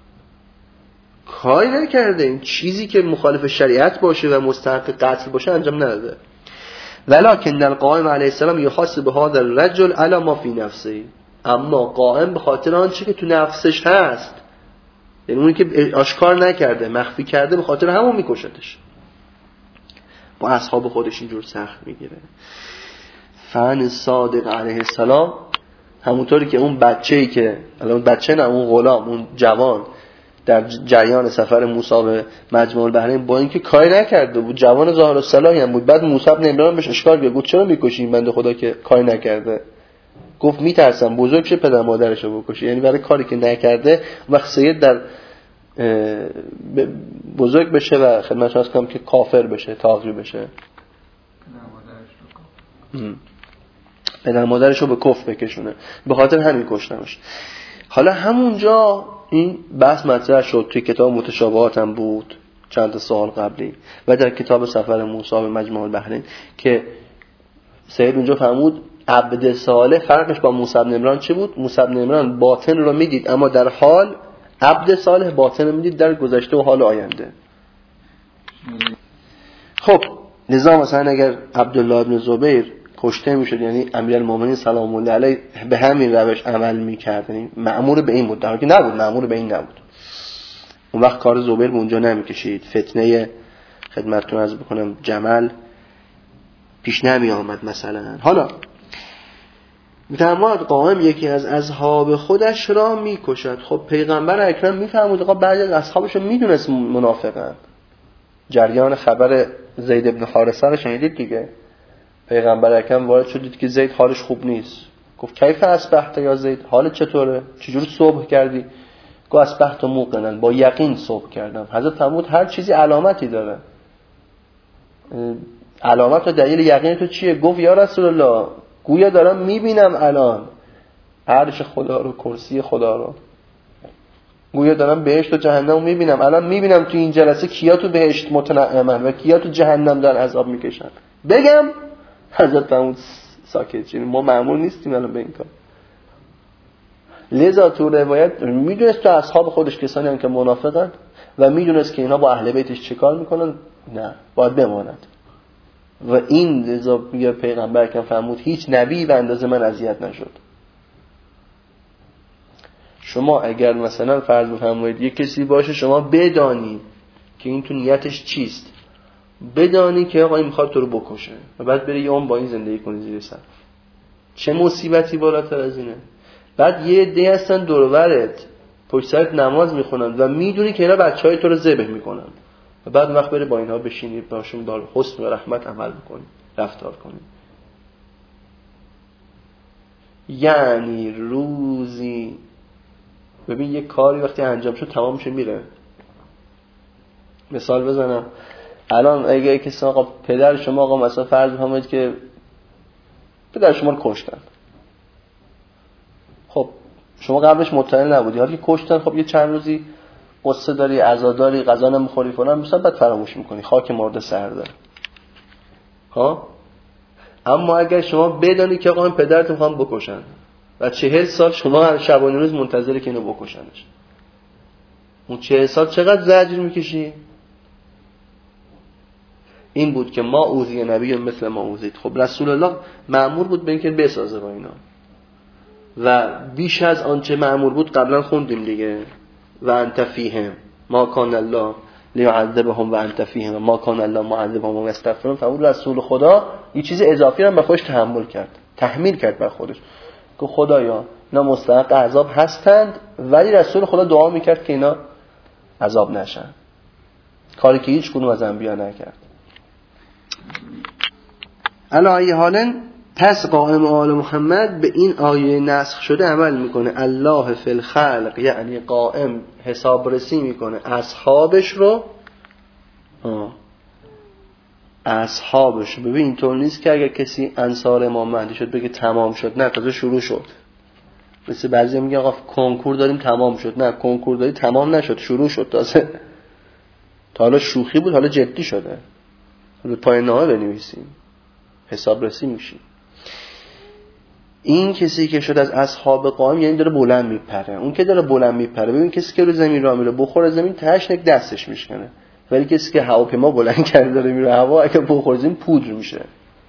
کاری نکرده این چیزی که مخالف شریعت باشه و مستحق قتل باشه انجام نداده. ولکن القائم علیه السلام یحاسب هذا الرجل علی ما فی نفسه، اما قائم به خاطر آنچه که تو نفسش هست، یعنی اونی که آشکار نکرده مخفی کرده، به خاطر همون میکشدش. با اصحاب خودش اینجور سخت میگیره. فن صادق علیه السلام همونطوری که اون بچه‌ای که الان بچه نه اون غلام اون جوان در جریان سفر موسی به مجمع البحرین با اینکه کاری نکرده بود، جوان ظاهر الصلاحی هم بود، بعد موسی بن عمران بهش اشکال کرد، گفت چرا میکشی این بنده خدا که کاری نکرده؟ گفت میترسم بزرگ شه پدر مادرشو بکشه، یعنی برای کاری که نکرده وقت سید در بزرگ بشه و خدمتش عرض کنم که کافر بشه، طاغی بشه، پدر مادرشو به کفر بکشونه، به خاطر همین کشتمش. حالا همونجا این بحث مطرح شد، توی کتاب متشابهات هم بود چند سال قبلی و در کتاب سفر موسی به مجمع البحرین که سید اونجا فرمود عبد صالح فرقش با موسی بن عمران چی بود؟ موسی بن عمران باطن رو میدید، اما در حال عبد صالح باطن رو میدید در گذشته و حال آینده. خب لذا مثلا اگر عبدالله بن زبیر کشته میشد، یعنی امیرالمومنین سلام الله علیه به همین روش عمل میکرد، یعنی مأمور به این بود، در حالی که نبود، مأمور به این نبود. اون وقت کار زبیر به اونجا نمیکشید، فتنه خدمتتون عرض بکنم جمل پیش نمی آمد مثلا. حالا میفرماد قائم یکی از اصحاب خودش را میکشد. خب پیغمبر اکرم میفرمود آقا بعضی از اصحابش رو میدونست منافقن. جریان خبر زید بن حارثه رو شنیدید دیگه، پیغمبر اکرم وارد شد دید که زید حالش خوب نیست، گفت کیف اصبحت یا زید، حالت چطوره، چجوری صبح کردی؟ گفت اصبحت موقنا، با یقین صبح کردم. حضرت فرمود هر چیزی علامتی داره، علامت و دلیل یقین تو چیه؟ گفت یا رسول الله گویا دارم میبینم الان عرش خدا رو، کرسی خدا رو، گویا دارم بهشت و جهنم رو میبینم، الان میبینم تو این جلسه کیا تو بهشت متنعمن و کیا تو جهنم دارن عذاب میکشن. بگم حضرت فرمود ساکت شید، ما مأمور نیستیم الان به این کار. لذا تو روایت میدونست تو اصحاب خودش کسانی هم که منافقن و میدونست که اینا با اهل بیتش چیکار میکنن، نه باید بماند. و این لذا بیا پیغمبر که فرمود هیچ نبی به اندازه من اذیت نشد. شما اگر مثلا فرض بفرمایید یک کسی باشه شما بدانی که این تو نیتش چیست، بدانی که آقا این میخواد تو رو بکشه و بعد بری یه عمر با این زندگی کنی زیر سقف، چه مصیبتی بالاتر از اینه؟ بعد یه عده هستن دور و برت پشت سرت نماز میخونن و میدونی که اینا بچهای تو رو ذبح میکنن و بعد وقت بری با اینها بشینی باشون دار حسن و رحمت عمل بکنی، رفتار کنی. یعنی روزی ببین یه کاری وقتی انجام شد تمام میشه میره. مثال بزنم، الان اگه کسی آقا پدر شما آقا مثلا فرض بفرمایید که پدر شما رو کشتن، خب شما قبلش مطمئن نبودی، حالا که کشتن خب یه چند روزی قصه داری، عزاداری، غذا نمیخوری فلان، مثلا بعد فراموش میکنی، خاک مرده سر داره. ها اما اگر شما بدانی که آقا این پدرت میخوام بکشن و چهل سال شما هر شبانه روز منتظره که اینو بکشنش. اون چهل سال چقدر زجر میکشی؟ این بود که ما اوذی نبی مثل ما اوذید. خب رسول الله مأمور بود به اینکه بسازه با اینا و بیش از آنچه مأمور بود قبلا خوندیم دیگه. و انت فیهم ما کان الله لیعذبهم و انت فیهم ما کان الله معذبهم و استغفرهم. فاون رسول خدا یه چیز اضافی هم به خودش تحمل کرد، تحمیل کرد بر خودش که خدایا اینا مستحق عذاب هستند، ولی رسول خدا دعا میکرد که اینا عذاب نشن، کاری که هیچ کدوم از انبیا نکرد. علی ای حال پس قائم آل محمد به این آیه نسخ شده عمل میکنه. الله فی الخلق، یعنی قائم حسابرسی میکنه اصحابش رو. آه. اصحابش رو. ببین اینطور نیست که اگر کسی انصار امام مهدی شد بگه تمام شد، نه تازه شروع شد. مثل بعضی میگن آقا کنکور داریم تمام شد، نه کنکور داری تمام نشد، شروع شد تازه. تا حالا شوخی بود، حالا جدی شده. حالا پایان نامه بنویسیم، حسابرسی میشیم. این کسی که شد از اصحاب قائم یعنی داره بلند میپره. اون که داره بلند میپره، ببین کسی که رو زمین راه میره بخوره زمین تهش نک دستش میشکنه، ولی کسی که هواپیما بلند کرده داره میره هوا، اگه بخوره زمین پودر میشه.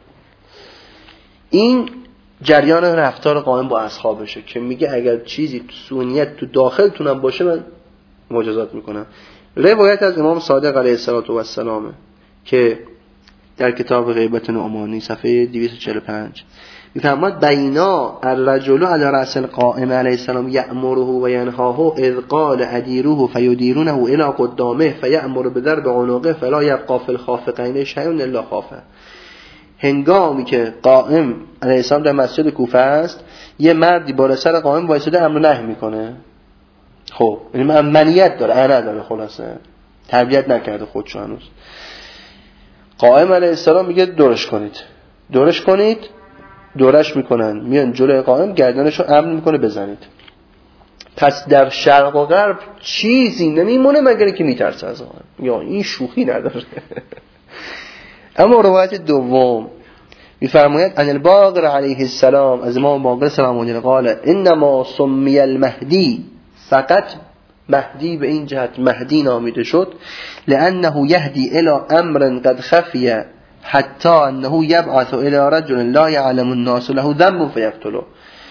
این جریان رفتار قائم با اصحابشه که میگه اگر چیزی تو سونیت تو داخلتونم باشه من مجازات میکنم. روایت از امام صادق علیه السلام که در کتاب غیبت نعمانی صفحه دویست و چهل و پنج میفرماد بینا الرجل علی رأس القائم علیه السلام یأمره و ینهاه اذ قال ادیروه فیدیرونه الی قدامه فیأمر بضرب عنقه فلا یبقى فی الخافقین شیء الا خافه. هنگامی که قائم علیه السلام در مسجد کوفه است، یه مردی بالا سر قائم وایساده امر نهی میکنه. خب یعنی منیت داره، انا داره، خلاصه تربیت نکرده خودشو هنوز. قائم علیه السلام میگه دورش کنید، دورش کنید، دورش میکنن، میان جلوی قائم گردنشو امر میکنه بزنید. پس در شرق و غرب چیزی نمیمونه مگر اینکه میترسه از قائم. یا این شوخی نداره. اما روایت دوم میفرماید ان الباقر علیه السلام، از امام باقر سلام الله علیه قال انما سمی المهدی، فقط مهدی به این جهت مهدی نامیده شد لانه یهدی الی امر قد خفی حتی انه یبعث الی رجل لا یعلم الناس له ذنب فیقتله.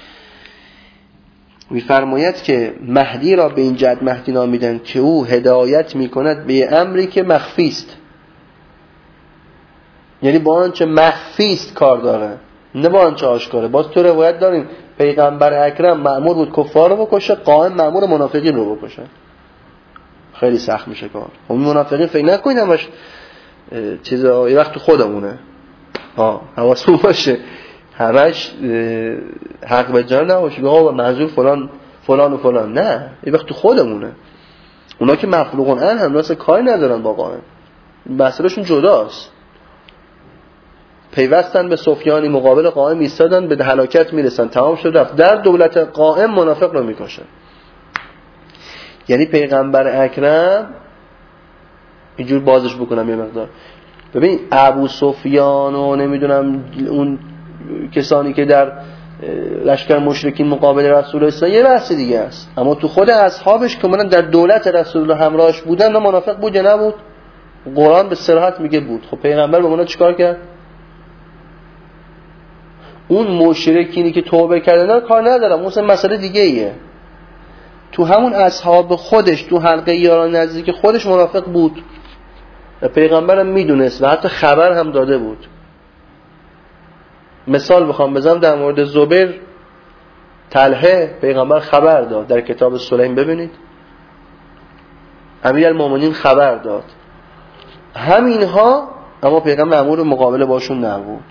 میفرماید که مهدی را به این جهت مهدی نامیدن که او هدایت میکند به امری که مخفی است، یعنی با آنچه مخفی است کار داره، نه با آنچه آشکاره. باز تو روایت داریم پیغمبر اکرم مأمور بود کفار رو بکشه، قائم مأمور منافقین رو بکشه. خیلی سخت میشه کار. خب منافقین فکر نکنید همش چیزا یه وقت تو خودمونه، ها حواستون باشه همش حق به جان نباشه آقا منظور فلان فلان و فلان، نه یه وقت تو خودمونه. اونا که مخلوقون ان هم راست کاری ندارن با قائم، مسئلهشون جداست. پیوستن به سفیانی مقابل قائم ایستادن، به هلاکت میرسن، تمام شد رفت. در دولت قائم منافق رو میکشن. یعنی پیغمبر اکرم اینجور بازش بکنم یه مقدار. ببین ابو سفیان و نمیدونم اون کسانی که در لشکر مشرکین مقابل رسول الله یه بحث دیگه است، اما تو خود اصحابش که من در دولت رسول الله همراهش بودن نه منافق بود یا نبود؟ قرآن به صراحت میگه بود. خب پیغمبر به اونا چیکار کرد؟ اون مشرکینی که توبه کردن کار ندارم، اون مسئله دیگه ایه. تو همون اصحاب خودش تو حلقه یاران نزدیک خودش منافق بود و پیغمبرم میدونست و حتی خبر هم داده بود. مثال بخوام بزنم در مورد زبیر، طلحه پیغمبر خبر داد، در کتاب سلیم ببینید امیرالمومنین خبر داد همینها، اما پیغمبر مأمور مقابله باشون نبود.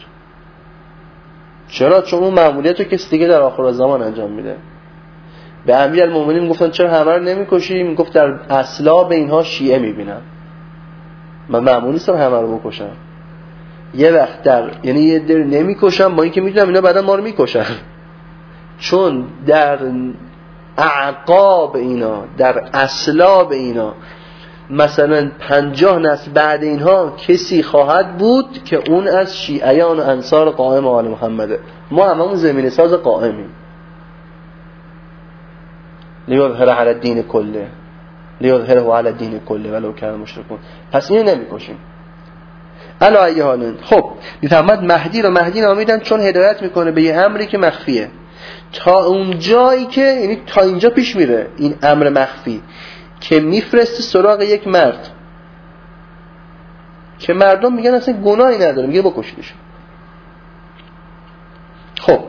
چرا؟ چون اون مأموریت رو کسی دیگه در آخر زمان انجام میده. به امیرالمومنین گفتن چرا همه رو نمی‌کشی؟ میگفت در اصلاب اینها شیعه میبینم، من مأمور نیستم همه رو بکشم. یه وقت در یعنی یه در نمی‌کشم با اینکه میدونم اینا بعدا ما رو می‌کشن، چون در اعقاب اینا، در اصلاب اینا مثلا پنجاه نسل بعد اینها کسی خواهد بود که اون از شیعیان و انصار قائم آل محمده. ما هممون زمین ساز قائمیم، لیظهره علی الدین کله لیظهره علی الدین کله ولو کان مشرکون. پس اینو نمیکشیم. الا ای حالن. خب میفهمد مهدی رو مهدی نامیدن چون هدایت میکنه به یه امری که مخفیه، تا اون جایی که یعنی تا اینجا پیش میره این امر مخفی که میفرسته سراغ یک مرد که مردم میگن اصلا گناهی نداره، میگه بکشیدش. خب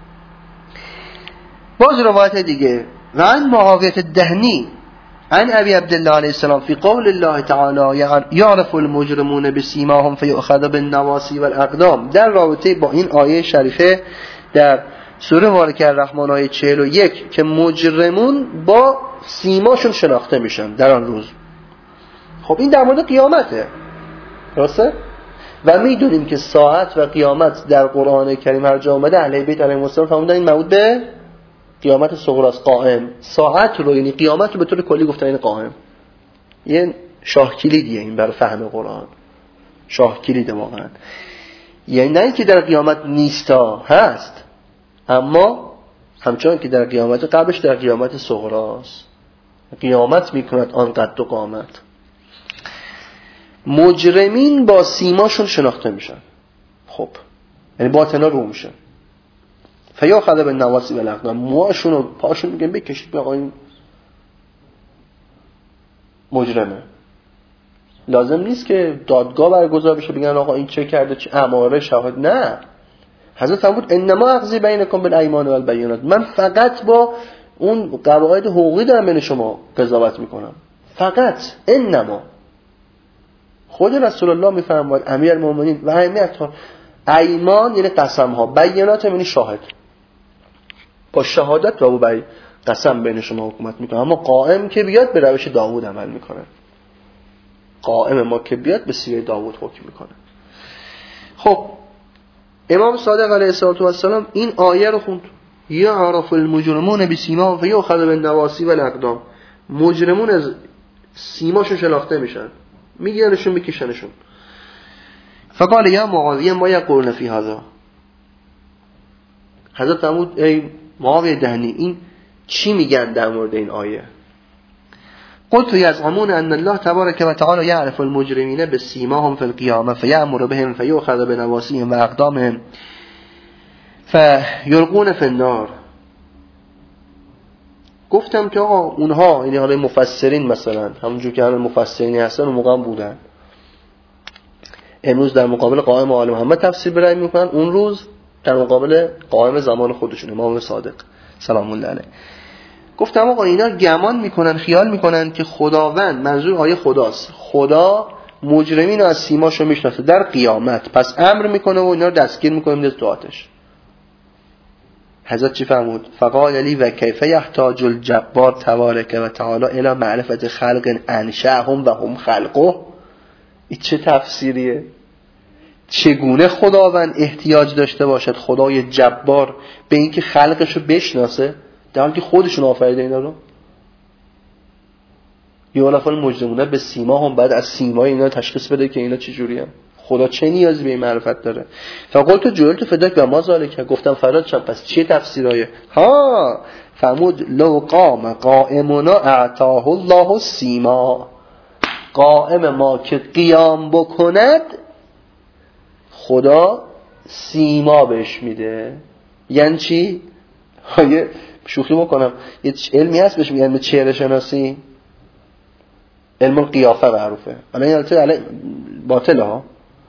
باز روایت دیگه و عن معاویه الدهنی عن ابي عبد الله عليه السلام في قول الله تعالى يعرف المجرمون بسيماهم فيؤخذ بالنواصي والاقدام، در رابطه با این آیه شریفه در سوره بارکه الرحمن آیه چهل و یک که مجرمون با سیماشون شناخته میشن در آن روز. خب این در مورد قیامته، درسته؟ و میدونیم که ساعت و قیامت در قرآن کریم هر جا اومده اهل بیت علیهم السلام فرمودن این مربوط به قیامت صغری است. قائم ساعت رو یعنی قیامت رو به طور کلی گفتن این قائم. یه شاه کلیدیه این برای فهم قرآن، شاه کلیده واقعا. یعنی نه اینکه در قیامت نیستا، هست، اما همچنان که در قیامت قبلش در قیامت صغری است. قیامت میکند آن قد و قامت. مجرمین با سیماشون شناخته میشن. خب یعنی باطنا رو میشه. فیا خدا به نواسی و الاقدام، موهاشون و پاشون میگن بکشید به آقا این مجرمه. لازم نیست که دادگاه برگزار بشه بگن آقا این چه کرده، چه اماره شاهد. نه، حضرت فرمود انما اقضی بینکم بالایمان و البینات، من فقط با اون قواعد حقوقی دارم بین شما قضاوت میکنم، فقط. انما خود رسول الله میفرماید امیرالمومنین و ائمه ایمان یعنی قسم ها، بینات یعنی شاهد، با شهادت و با قسم بین شما حکومت میکنه. اما قائم که بیاد به روش داوود عمل میکنه، قائم ما که بیاد به سیره داوود حکم میکنه. خب امام صادق علیه السلام این آیه رو خوند، یعرف المجرمون بسیماهم فیؤخذ بالنواصی والاقدام، مجرمون از سیماشون شناخته میشن، میگیرنشون میکشنشون. فقال یا معاویه ما یقولون فی هذا، حضرت فرمود ای معاویه دهنی این چی میگن در مورد این آیه؟ قلت یزعمون ان الله تبارک و تعالی یعرف المجرمین بسیماهم فی القیامه فیأمر بهم فیؤخذ بنواصیهم و اقدامهم فیلقون فی النار. گفتم که آقا اونها یعنی حالا مفسرین مثلا همونجور که همون مفسرینی هستن اون موقع بودن، امروز در مقابل قائم آل محمد تفسیر برای میکنن، اون روز در مقابل قائم زمان خودشون امام صادق سلام الله علیه. گفتم آقا اینا گمان میکنن، خیال میکنن که خداوند، منظور آیه خداست، خدا مجرمین رو از سیماشو میشناسه در قیامت، پس امر میکنه و اینا رو دستگیر میکنه میده تو آتش. حضرت چی فرمود؟ فقال لی و کیف یحتاج الجبار تبارک و تعالی الی معرفت خلق انشأهم و هم خلقه. این چه تفسیریه؟ چگونه خداوند احتیاج داشته باشد خدای جبار به اینکه خلقشو بشناسه در حالی که خودشون آفریده اینا رو؟ یعرف المجرمون به سیماهم، بعد از سیمای اینا تشخیص بده که اینا چه جوریه. خدا چه نیازی به این معرفت داره؟ فقلت جعلت فداک و ما ذالک، گفتم فراد شم پس چه تفسیرایه؟ ها فرمود لو قام قائمنا اعطاه الله السیما، قائم ما که قیام بکند خدا سیما بهش میده. یعنی چی؟ یه شوخی بکنم، یه علمی هست بهش میگن چهره شناسی، علم القیافه معروفه، الان این البته باطله ها.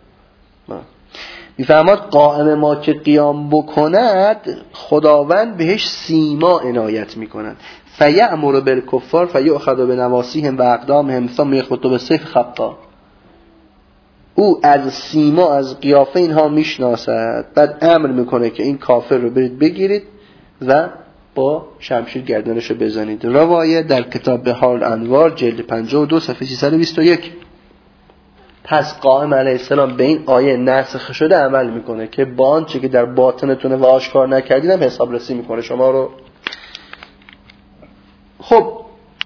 میفهمد قائم ما که قیام بکند خداوند بهش سیما عنایت میکند. فیأمر بالکفار فیؤخذ بنواصیهم و اقدامهم ثم یخبط بالسیف خبطا. او از سیما از قیافه اینها میشناسد، بعد امر میکنه که این کافر رو برید بگیرید و با شمشیر گردنش رو بزنید. روایت در کتاب بهار الانوار جلد پنجاه و دو صفحه سیصد و بیست و یک. پس قائم علیه السلام به این آیه نسخ شده عمل میکنه که با آنچه که در باطنتونه و آشکار نکردیدم حساب رسی میکنه شما رو. خب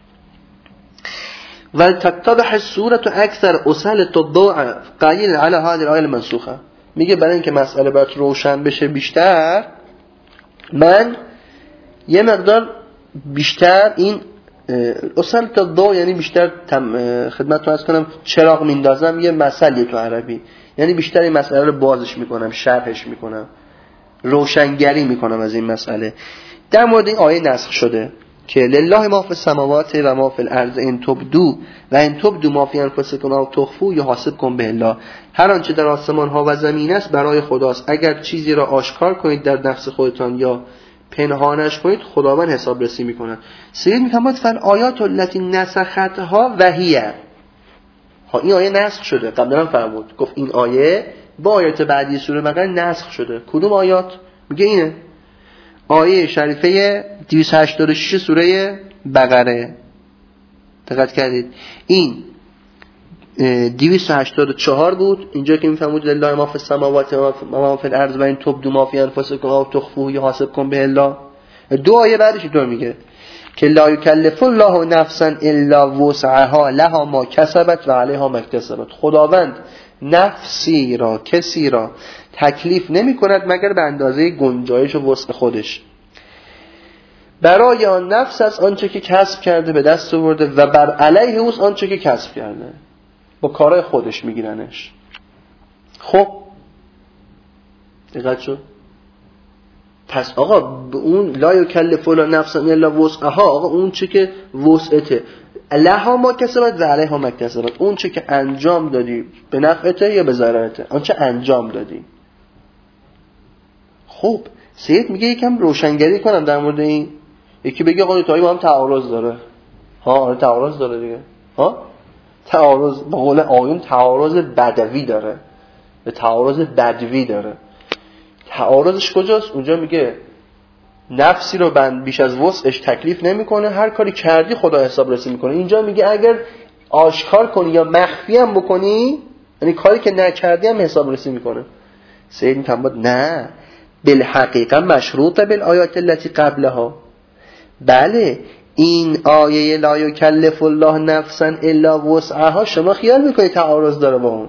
و تتضح الصورة اکثر اسهلت الضوء قلیل علی هذه الآیه المنسوخه. میگه برای اینکه مسئله برات روشن بشه بیشتر، من یه مقدار بیشتر این اصل تا دو یعنی بیشتر خدمتتون عرض کنم چراغ میندازم یه مسئله تو عربی، یعنی بیشتر این مسئله رو بازش میکنم، شرحش میکنم، روشنگری میکنم از این مسئله. در مورد این آیه نسخ شده که لله ما فی السماوات و ما فی الارض ان تبدو و ان تبدو ما فی انفسکم او تخفوا یحاسبکم به الله، هر آنچه در آسمان ها و زمین است برای خداست، اگر چیزی را آشکار کنید در نفس خودتان یا پنهانش کنید خداوند حسابرسی میکند. سید میفرماید فل آیات التی نسختها وهیه، ها این آیه نسخ شده. قبلا هم فرمود گفت این آیه با آیات بعدی سوره بقره نسخ شده. کدوم آیات؟ میگه اینه آیه شریفه دویست و هشتاد و شش سوره بقره. دقت کردید این دویست و هشتاد و چهار بود، اینجا که میفهمید لله ما فی السماوات و ما فی الارض و ان تبدوا ما فی انفسکم او تخفوه یحاسبکم به الله. دو آیه بعدش اینطور میگه که لا یکلف الله نفسا الا وسعها لها ما کسبت و علیها ما اکتسبت. خداوند نفسی را، کسی را تکلیف نمی کند مگر به اندازه گنجایش و وسع خودش. برای آن نفس از آنچه که کسب کرده به دست آورده و بر علیه اوست آنچه که کسب کرده، با کارهای خودش میگیرنش. خب دقت شد؟ پس آقا به اون لا یکلف الله نفسا الا وسعها، آقا اون چه که وسعته، لها ما کسبت و علیها ما اکتسبت، اون چه که انجام دادی به نفعته یا به ضررته، آن چه انجام دادی. خب سید میگه یکم روشنگری کنم در مورد این. یکی بگه آقا تایی با هم تعارض داره. ها آره تعارض داره دیگه. ها تعارض به قول آیون تعارض بدوی داره، به تعارض بدوی داره. تعارضش کجاست؟ اونجا میگه نفسی رو بند بیش از وسعش تکلیف نمیکنه، هر کاری کردی خدا حساب رسی میکنه. اینجا میگه اگر آشکار کنی یا مخفی هم بکنی، یعنی کاری که نکردی هم حساب رسی میکنه. سید میگه نه بالحقیقه مشروطه بالآیات التي قبلها. بله این آیه لا یکلف الله نفسا الا وسعها شما خیال میکنید تعارض داره با اون،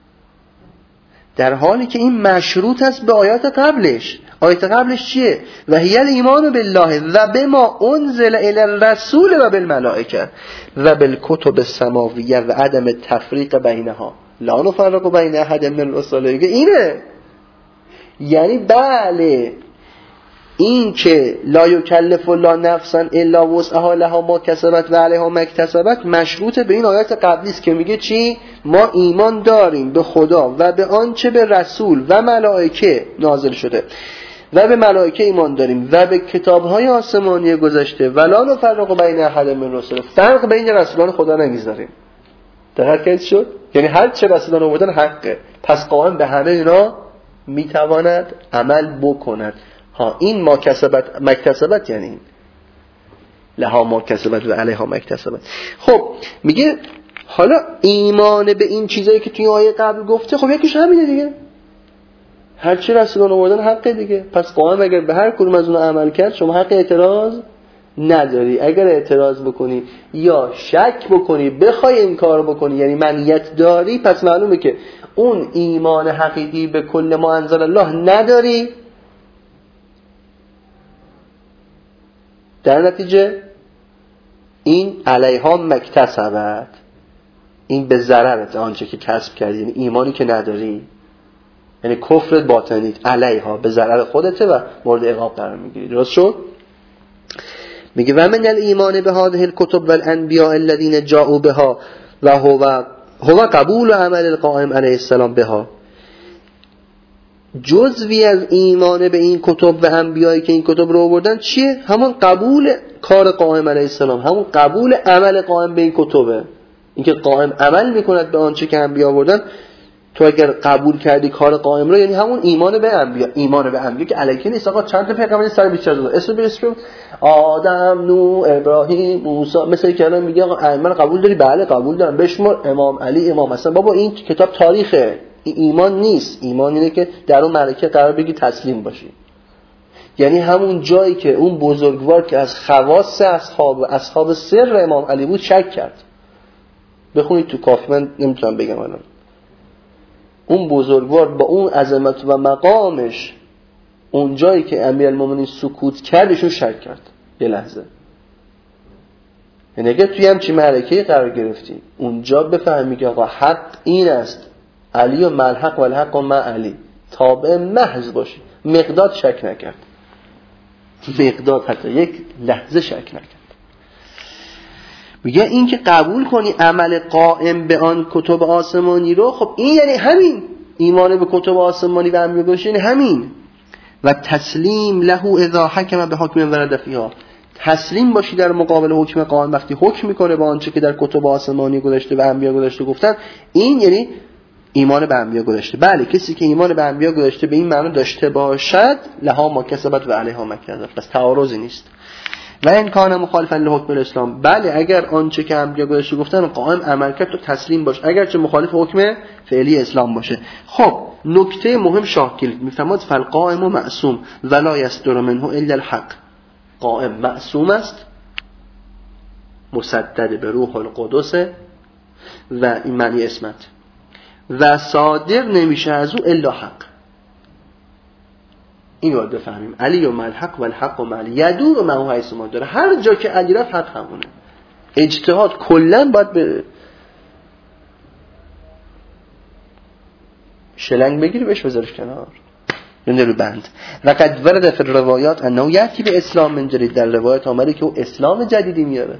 در حالی که این مشروط است به آیات قبلش. آیات قبلش چیه؟ و هی الایمان بالله و بما انزل الی الرسول و بالملائکه و بالکتب السماویه و عدم التفریق بینها لا نفرق بین احد من الرسل. اینه یعنی بله این که لا یکلف الله نفسا الا وسعها لها ما کسبت و علیها ما اکتسبت مشروط به این آیات قبلی است که میگه چی؟ ما ایمان داریم به خدا و به آنچه به رسول و ملائکه نازل شده و به ملائکه ایمان داریم و به کتاب‌های آسمانی گذشته ولا نفرق بین احد من رسل، فرق بین رسولان خدا نمیذاریم. دقت شد؟ یعنی هر چه رسولان آوردن حقه، پس قائم به همه اینا میتواند عمل بکند. ها این ما کسبت مکتسبت یعنی این لها ما کسبت و علیها مکتسبت. خب میگه حالا ایمان به این چیزایی که توی آیه قبل گفته، خب یکیش همینه دیگه، هر چی رسولان آوردن حقه دیگه، پس قائم اگر به هر کدوم از اون عمل کرد شما حق اعتراض نداری. اگر اعتراض بکنی یا شک بکنی بخوای این کار بکنی یعنی منیت داری، پس معلومه که اون ایمان حقیقی به کل ما انزل الله نداری، در نتیجه این علیها مکتسبت، این به ضررت آنچه که کسب کردی، یعنی ایمانی که نداری، یعنی کفرت باطنیت علیها به ضرر خودته و مورد عقاب قرار میگیری. درست شد؟ میگه و من الایمان به هذه الکتب والانبیاء الذين جاءوا بها و هو هو قبول عمل القائم علیه السلام بها. جزوی از ایمان به این کتب و انبیایی که این کتب رو آوردن چیه؟ همون قبول کار قائم علیه السلام، همون قبول عمل قائم به این کتبه. اینکه قائم عمل میکند به آنچه که انبیا آوردن. تو اگر قبول کردی کار قائم رو، یعنی همون ایمان به انبیا. ایمان به انبیا که علیکی نیست آقا، چند تا پیغمبر سر بیست هزار اسم به اسم آدم، نوح، ابراهیم، موسی، مثلا که الان میگه آقا ایمان قبول داری؟ بله قبول دارم. بشمر امام علی، امام حسن. بابا این کتاب تاریخه، این ایمان نیست. ایمان اینه که در اون ملکه قرار بگی تسلیم باشی، یعنی همون جایی که اون بزرگوار که از خواص اصحاب اصحاب سر امام علی بود شک کرد. بخونید تو کافی، من نمیتونم بگم الان. اون بزرگوار با اون عظمت و مقامش اون جایی که امیرالمومنین سکوت کردشون شک کرد. یه لحظه یعنی اگه توی همچین معرکه‌ای قرار گرفتی اونجا بفهمی که آقا حق این است، علی و ملحق و الحق و مع علی، تابع محض باشی. مقداد شک نکرد، مقداد حتی یک لحظه شک نکرد. میگه این که قبول کنی عمل قائم به آن کتب آسمانی رو، خب این یعنی همین ایمان به کتب آسمانی و انبیا باشه، یعنی همین. و تسلیم له اذا حکم به حکم ورد فیها، تسلیم باشی در مقابل حکم قائم وقتی حکم میکنه با آنچه که در کتب آسمانی گذشته و انبیا گذشته گفتن. این یعنی ایمان به انبیا گذشته. بله کسی که ایمان به انبیا گذشته به این معنی داشته باشد، لها ما کسبت و علیها ما کسبت، پس تعارضی نیست. و این کان مخالفا لحکم الاسلام، بله اگر آنچه که انبیا گذشته گفتن قائم عمل کرد تو تسلیم باش، اگر چه مخالف حکم فعلی اسلام باشه. خب نکته مهم شاکل میفهمد فالقائم معصوم ولا یصدر منه الا الحق، قائم معصوم است، مسدد به روح القدس و این معنی اسمت، و صادر نمیشه از او الا حق. این رو بفهمیم، علی و ملحق و الحق و ملی یدور و معه حیث ما داره، هر جا که علی رفت حق همونه. اجتهاد کلن باید به شلنگ بگیری بهش بذارش کنار، یعنی رو بند. و قد ورد فی الروایات انه یأتی به اسلام من جدید، در روایت آمده که او اسلام جدیدی میاره.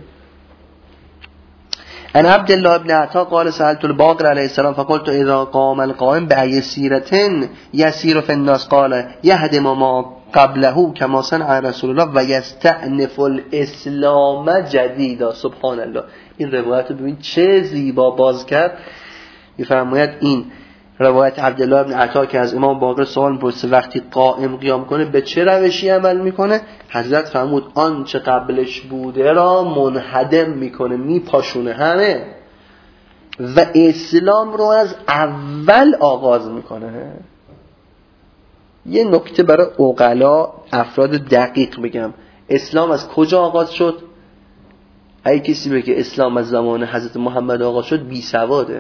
ان عبد الله ابن عطا قال سألت الباقر علیه السلام فقلت اذا قام القائم بأي سيرة يسير في الناس قال يهدم ما قبله كما صنع رسول الله و يستأنف الاسلام جديدا. سبحان الله، این روایت رو ببین چه زیبا باز کرد. میفرماید این روایت عبدالله ابن عطا که از امام باقر سوال می‌پرسه وقتی قائم قیام کنه به چه روشی عمل میکنه، حضرت فرمود آنچه قبلش بوده را منهدم میکنه، میپاشونه همه، و اسلام رو از اول آغاز میکنه. یه نکته برای عقلا افراد دقیق بگم، اسلام از کجا آغاز شد؟ اگه کسی بگه اسلام از زمان حضرت محمد آغاز شد بی سواده،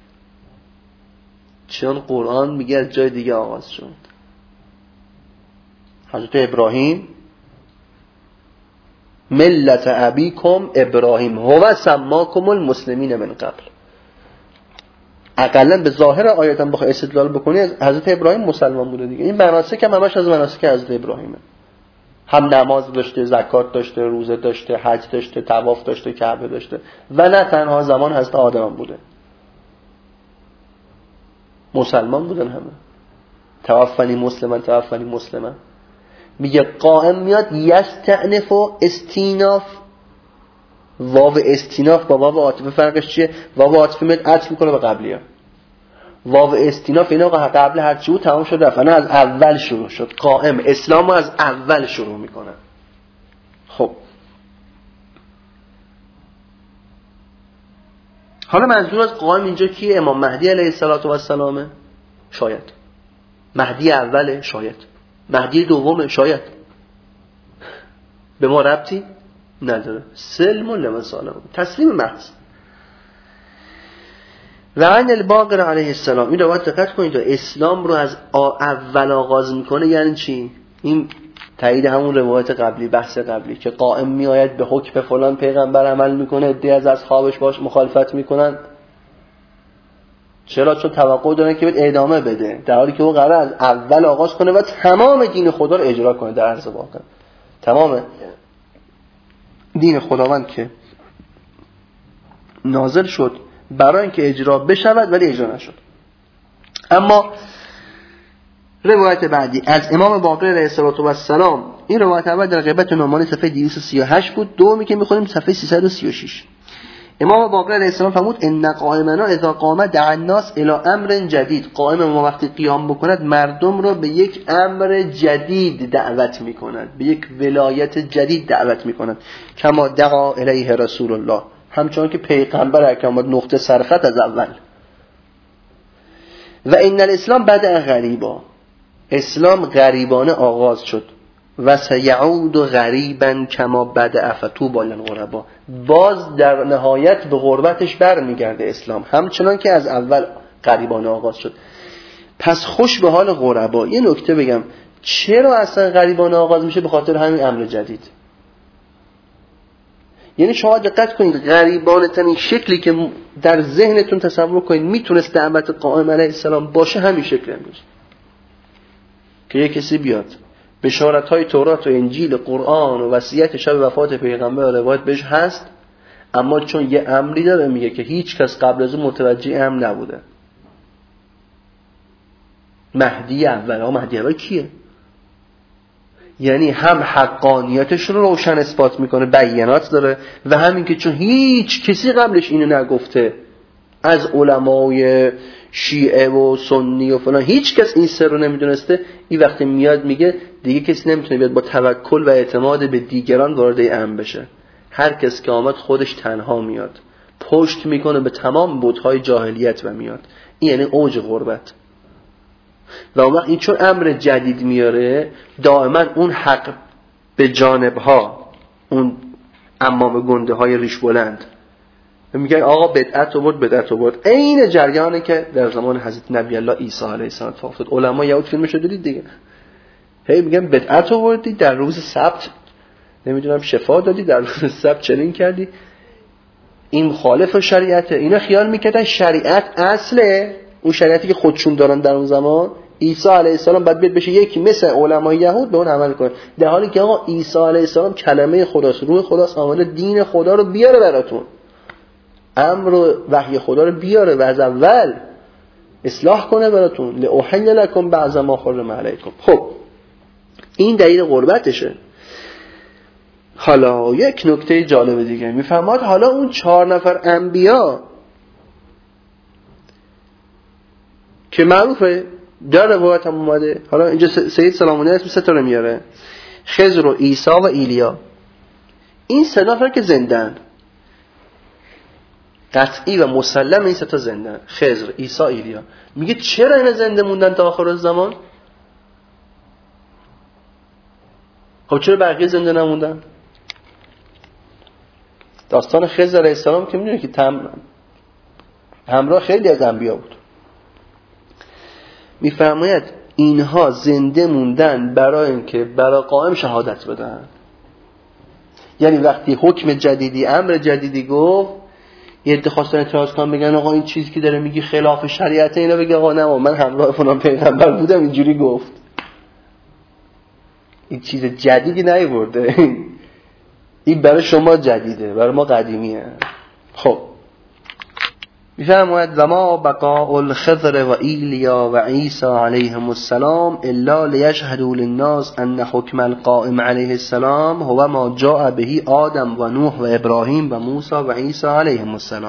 چون قرآن میگه از جای دیگه آغاز شد. حضرت ابراهیم ملت ابیکم ابراهیم هو سماکم المسلمین من قبل، اقلا به ظاهر آیات هم بخوای استدلال بکنی حضرت ابراهیم مسلمان بوده دیگه. این مناسک هم همش از مناسک حضرت ابراهیمه، هم نماز داشته، زکات داشته، روزه داشته، حج داشته، طواف داشته، کعبه داشته، و نه تنها زمان حضرت آدم بوده، مسلمان بودن همه. توفنی مسلمان توفنی مسلمان. میگه قائم میاد یستأنف و استیناف، واو استیناف با واو عاطفه فرقش چیه؟ واو عاطفه میاد عطف میکنه به قبلیه، واو استیناف اینا قبل هر چی بود تمام شد رفت، نه از اول شروع شد. قائم اسلامو از اول شروع میکنه. خب حالا منظور از قائم اینجا کیه؟ امام مهدی علیه السلام؟ شاید. مهدی اوله؟ شاید. مهدی دومه؟ شاید. به ما ربطی نداره. سلم لمن سالم، تسلیم محض. و عن الباقر علیه السلام، این روایت دقت کنید تا اسلام رو از اول آغاز میکنه. یعنی چی؟ این تایید همون روایت قبلی، بحث قبلی که قائم میآید به حکم فلان پیغمبر عمل میکنه، عده از اصحابش باش مخالفت میکنن. چرا؟ چون توقع دارن که بهت ادامه بده، در حالی که او قراره از اول آغاز کنه و تمام دین خدا رو اجرا کنه در عرض واقع. تمام دین خداوند که نازل شد برای اینکه اجرا بشود ولی اجرا نشد. اما روایت بعدی از امام باقر علیه السلام، این روایت اول در غیبت نعمان صفحه دویست و سی و هشت بود، دومی که می‌خونیم صفحه سیصد و سی و شش. امام باقر علیه السلام فرمود ان قائمنا اذا قام دعا الناس الى امر جدید. قائم ما وقتی قیام بکند مردم رو به یک امر جدید دعوت می‌کند، به یک ولایت جدید دعوت می‌کند. کما دعا الیه رسول الله، همچون که پیغمبر اکرم نقطه سرخط از اول. و ان الاسلام بدأ غریبا، اسلام غریبانه آغاز شد. و سیعود غریبا کما بدأ فتوبی للغربا، باز در نهایت به غربتش برمیگرده اسلام، همچنان که از اول غریبانه آغاز شد. پس خوش به حال غربا. یه نکته بگم، چرا اصلا غریبانه آغاز میشه؟ به خاطر همین امر جدید. یعنی شما دقت کنید غریبانه ترین شکلی که در ذهنتون تصور کنید میتونست دعوت قائم علیه السلام باشه همین شکل امروز که یک کسی بیاد بشارت‌های تورات و انجیل قرآن و وصیت شب وفات پیغمبر و روایت بهش هست، اما چون یه امری داره میگه که هیچ کس قبل از اون متوجه امر نبوده. مهدی اول. آقا مهدی اول کیه؟ یعنی هم حقانیتش رو روشن اثبات میکنه، بیانات داره، و همین که چون هیچ کسی قبلش اینو نگفته از علمای شیعه و سنی و فلان، هیچ کس این سر رو نمیدونسته، این وقتی میاد میگه دیگه کسی نمیتونه بیاد با توکل و اعتماد به دیگران وارد امر بشه. هر کس که آمد خودش تنها میاد، پشت میکنه به تمام بت‌های جاهلیت و میاد. این یعنی اوج غربت. و اون وقت این چون امر جدید میاره، دائما اون حق به جانبها، اون امام گنده های ریش بلند میگن آقا بدعت آورد بدعت آورد. عین جریانی که در زمان حضرت نبی الله عیسی علیه السلام افتاد. علما یهود فیلمش رو دیدید دیگه، هی میگن بدعت آوردی، در روز سبت نمیدونم شفا دادی، در روز سبت چنین کردی، این مخالف شریعته. اینا خیال میکردن شریعت اصله، اون شریعتی که خودشون دارن در اون زمان، عیسی علیه السلام باید بیاد بشه یکی مثل علمای یهود به اون عمل کنه، در حالی که آقا عیسی علیه السلام کلمه خداست، روح خداست، آمده دین خدا رو بیاره براتون، امر و وحی خدا رو بیاره و از اول اصلاح کنه براتون. لأحل لکم بعض ما حرم علیکم. خب این دلیل غربتشه. حالا یک نکته جالب دیگه میفهماد، حالا اون چهار نفر انبیا که معروفه در روایت هم اومده، حالا اینجا سید سلام الله اسم سه تا رو میاره، خضر و عیسی و ایلیا. این سه نفر که زندن، قطعی و مسلم این سه تا زندن، خضر، عیسی، ایلیا. میگه چرا اینا زنده موندن تا آخر الزمان؟ خب چرا بقیه زنده نموندن؟ داستان خضر علیه السلام که میدونی که تم... همراه خیلی از انبیا بود. میفرماید اینها زنده موندن برای اینکه برای قائم شهادت بدن. یعنی وقتی حکم جدیدی، امر جدیدی گفت، یه عده خواستن اعتراض کنن، بگن آقا این چیزی که داره میگی خلاف شریعته، اینا بگه آقا نه من همراه فلان پیغمبر بودم اینجوری گفت، این چیز جدیدی نیورده، این برای شما جدیده، برای ما قدیمیه. خب میفرماید و ما بقاء الخضر و ایلیا و عیسی علیهم السلام الا لیشهدوا للناس ان حکم القائم علیه السلام هو ما جاء به آدم و نوح و ابراهیم و موسی و عیسی علیهم السلام.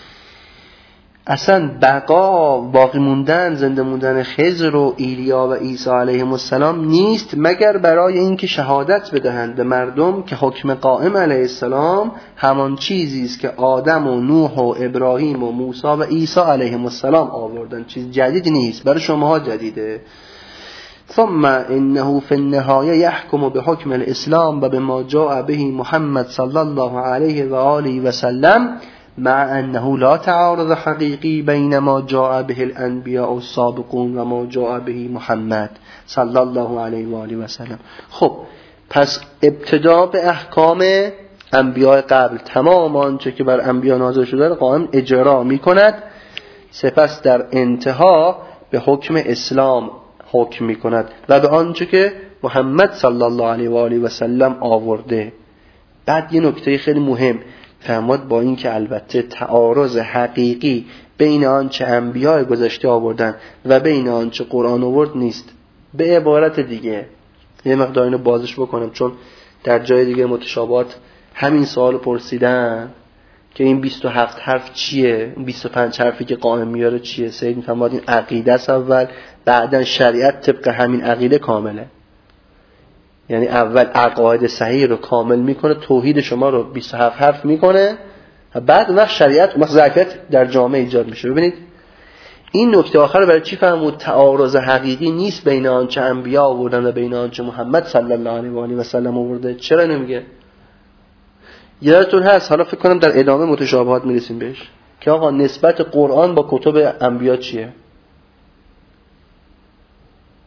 اصلا بقا، باقی موندن، زنده موندن خضر و ایلیا و عیسی علیهم السلام نیست مگر برای اینکه شهادت بدهند به مردم که حکم قائم علیه السلام همان چیزی است که آدم و نوح و ابراهیم و موسی و عیسی علیهم السلام آوردن، چیز جدیدی نیست، برای شماها جدیده. ثم انه فی النهایه یحکم بحکم الاسلام و بما جاء به محمد صلی الله علیه و آله و سلم، مع انه لا تعارض حقیقی بین ما جاء به الانبیاء السابقون و ما جاء به محمد صلی الله علیه و آله و سلم. خب پس ابتدا به احکام انبیاء قبل، تمام آنچه که بر انبیاء نازل شده قائم اجرا میکند، سپس در انتها به حکم اسلام حکم میکند و به آنچه که محمد صلی الله علیه و آله و سلم آورده. بعد یه نکته خیلی مهم فرمود، با این که البته تعارض حقیقی بین آنچه انبیاء گذشته آوردن و بین آنچه قرآن آورد نیست. به عبارت دیگه یه مقدار اینو بازش بکنم، چون در جای دیگه متشابهات همین سوال پرسیدن که این بیست و هفت حرف چیه، این بیست و پنج حرفی که قائم میاره چیه. سید میفرماد این عقیده است اول، بعدن شریعت طبق همین عقیده کامله. یعنی اول عقاید صحیح رو کامل میکنه، توحید شما رو بیست و هفت حرف میکنه، بعد وقت شریعت وقت ظرفیت در جامعه ایجاد میشه. ببینید این نکته آخر برای چی فرمود تعارض حقیقی نیست بین آنچه انبیا آوردن و بین آنچه محمد صلی الله علیه و آله و سلم آورده؟ چرا نمیگه؟ یادتون هست، حالا فکر کنم در ادامه متشابهات میرسیم بهش، که آقا نسبت قرآن با کتب انبیا چیه؟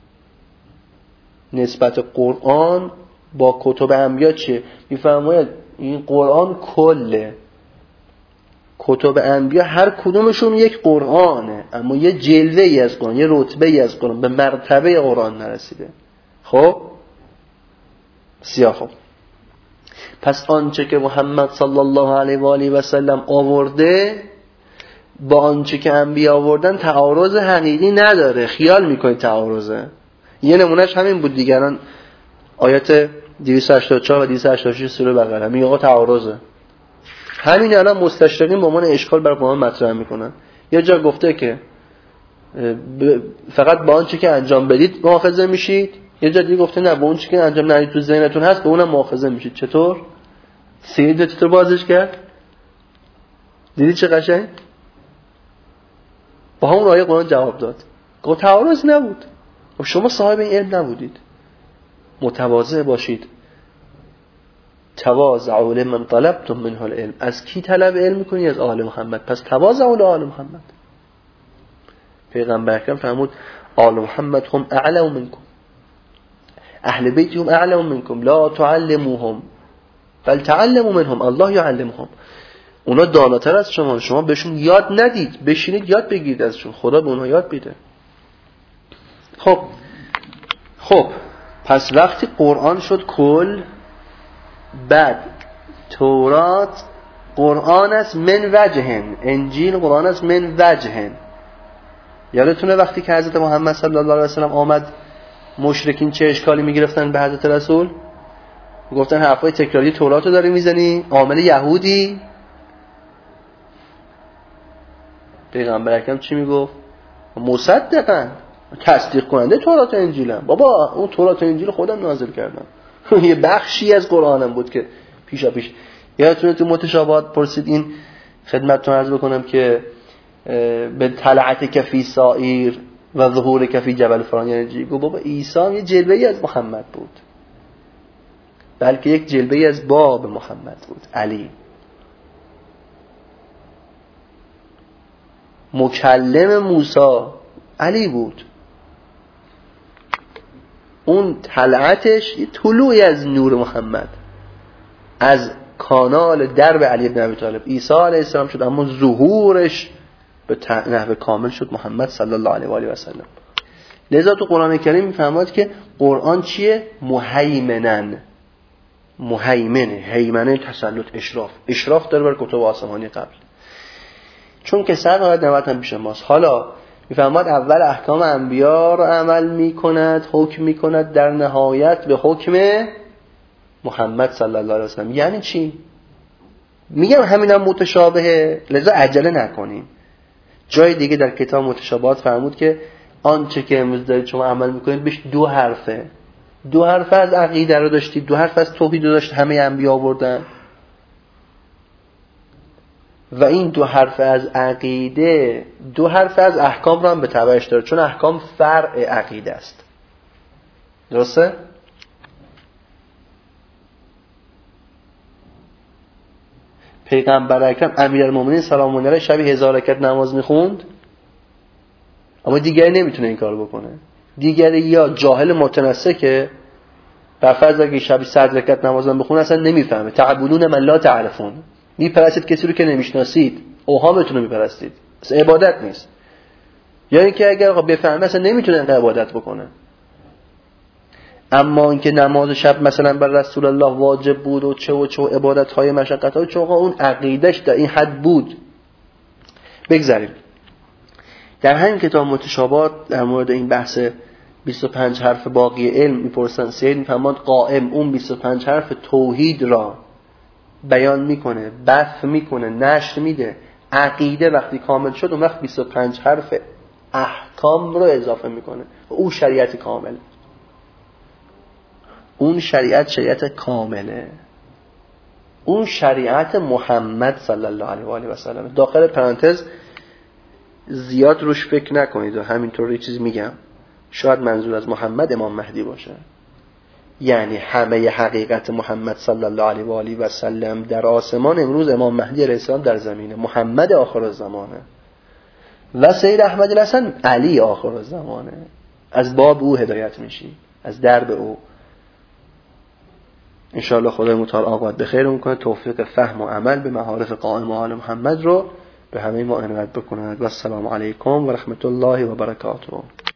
نسبت قرآن با کتب انبیا چیه؟ میفرماید این قرآن کله. کتب انبیا هر کدومشون یک قرآنه، اما یه جلوه ای از قرآن، یه رتبه ای از قرآن، به مرتبه قرآن نرسیده. خب بسیار خوب. پس آنچه که محمد صلی الله علیه و آله و سلم آورده با آنچه که انبیا آوردن تعارض حقیقی نداره. خیال میکنید تعارضه؟ یه نمونهش همین بود دیگران آیات دویست و هشتاد و چهار و دویست و هشتاد و شش سوره بقره میگه آقا تعارضه. همین الان مستشرقین به عنوان اشکال برای قرآن مطرح میکنن. یه جا گفته که فقط با آنچه که انجام بدید مؤاخذه میشید، یه جا دیگه گفته نه با اون چیزی که انجام ندید تو ذهنتون هست به اونم مؤاخذه میشید. چطور؟ سید چطور بازش کرد؟ دیدی چه قشنگ؟ با همون آیه قرآن جواب داد. گفت تعارض نبود. و شما صاحب این علم نبودید. متواضع باشید. تواضعوا لمن طلبتم منه العلم. از کی طلب علم میکنی؟ از آل محمد. پس تواضعوا لآل محمد. پیغمبر اکرم فرمود آل محمد هم اعلم منکم، اهل بیت هم اعلم منکم، لا تعلموهم بل تعلموا منهم الله یعلمهم. اونا داناتر از شما، شما بهشون یاد ندید، بشینید یاد بگیرید ازشون، خدا به اونها یاد میده. خب خب پس وقتی قرآن شد کل، بعد تورات قرآن است من وجهن، انجیل قرآن است من وجهن. یادتونه وقتی که حضرت محمد صلی الله علیه و سلم آمد مشرکین چه اشکالی میگرفتن به حضرت رسول؟ گفتن حرفای تکراری تورات رو داری میزنی، عامل یهودی. پیغمبر اکرم چی میگفت؟ مصدقاً، تصدیق کننده تورات و انجیلم. بابا اون تورات و انجیل خودم نازل کردم. یه بخشی از قرآنم بود که پیشا پیش. یادتونه تو متشابهات پرسید، این خدمتتون عرض بکنم که به طلعت کفی سایر و ظهور کفی جبل فران یعنی چی؟ گفت بابا عیسی یه جلوه‌ای از محمد بود، بلکه یک جلوه‌ای از باب محمد بود، علی. مکلم موسی علی بود. اون طلعتش یه طلوعی از نور محمد، از کانال درب علی بن ابی طالب. عیسی علیه السلام شد، اما ظهورش به نحو کامل شد محمد صلی الله علیه و آله و سلم. لذا تو قرآن کریم میفهمد که قرآن چیه؟ مهیمنن. مهیمنه، هیمنه تسلط، اشراف. اشراف داره بر کتب آسمانی قبل. چون که صد آیت نوت هم پیش ماست. حالا میفهمد اول احکام انبیا رو عمل میکند، حکم میکند، در نهایت به حکم محمد صلی الله علیه و سلم. یعنی چی؟ میگم همینم متشابهه، لذا عجله نکنیم. جای دیگه در کتاب متشابهات فرمود که آنچه که امروز دارید شما عمل میکنید بهش دو حرفه. دو حرف از عقیده رو داشتید، دو حرف از توحید رو داشت، همه انبیا آوردن. و این دو حرف از عقیده دو حرف از احکام رو هم به تبعش داره، چون احکام فرع عقیده است. درسته؟ پیغمبر اکرم امیرالمومنین سلام الله علیه شب هزار رکعت نماز میخوند، اما دیگری نمیتونه این کارو بکنه. دیگری یا جاهل متنسکه، بر فرض اگه شب صد رکعت نماز هم بخونه اصلا نمیفهمه. تعبدون من لا تعرفون، میپرستید کسی رو که نمیشناسید، اوهامتون رو میپرستید، اصلا عبادت نیست. یا اینکه اگر آقا بفهمه اصلا نمیتونه این عبادت بکنه. اما اینکه نماز شب مثلا بر رسول الله واجب بود و چه و چه عبادت های مشقت های، چون اون عقیدش در این حد بود. بگذاریم در همین کتاب متشابهات در مورد این بحث بیست و پنج حرف باقی علم میپرسن. سید میفهمد قائم اون بیست و پنج حرف توحید را بیان میکنه، بث میکنه، نشر میده. عقیده وقتی کامل شد اون وقت بیست و پنج حرف احکام رو اضافه میکنه. اون شریعت کامل، اون شریعت شریعت کامله، اون شریعت محمد صلی الله علیه و آله و سلم. داخل پرانتز زیاد روش فکر نکنید و همینطور یه چیز میگم، شاید منظور از محمد امام مهدی باشه. یعنی همه حقیقت محمد صلی الله علیه و آله و سلم در آسمان، امروز امام مهدی علیه السلام در زمینه، محمد آخر الزمانه و سید احمد الحسن علی آخر الزمانه. از باب او هدایت میشی، از درب او. انشاءالله خدای متعال عاقبت به خیر میکنه، توفیق فهم و عمل به معارف قائم آل محمد رو به همه ما عنایت بکنه. و السلام علیکم و رحمت الله و برکاته.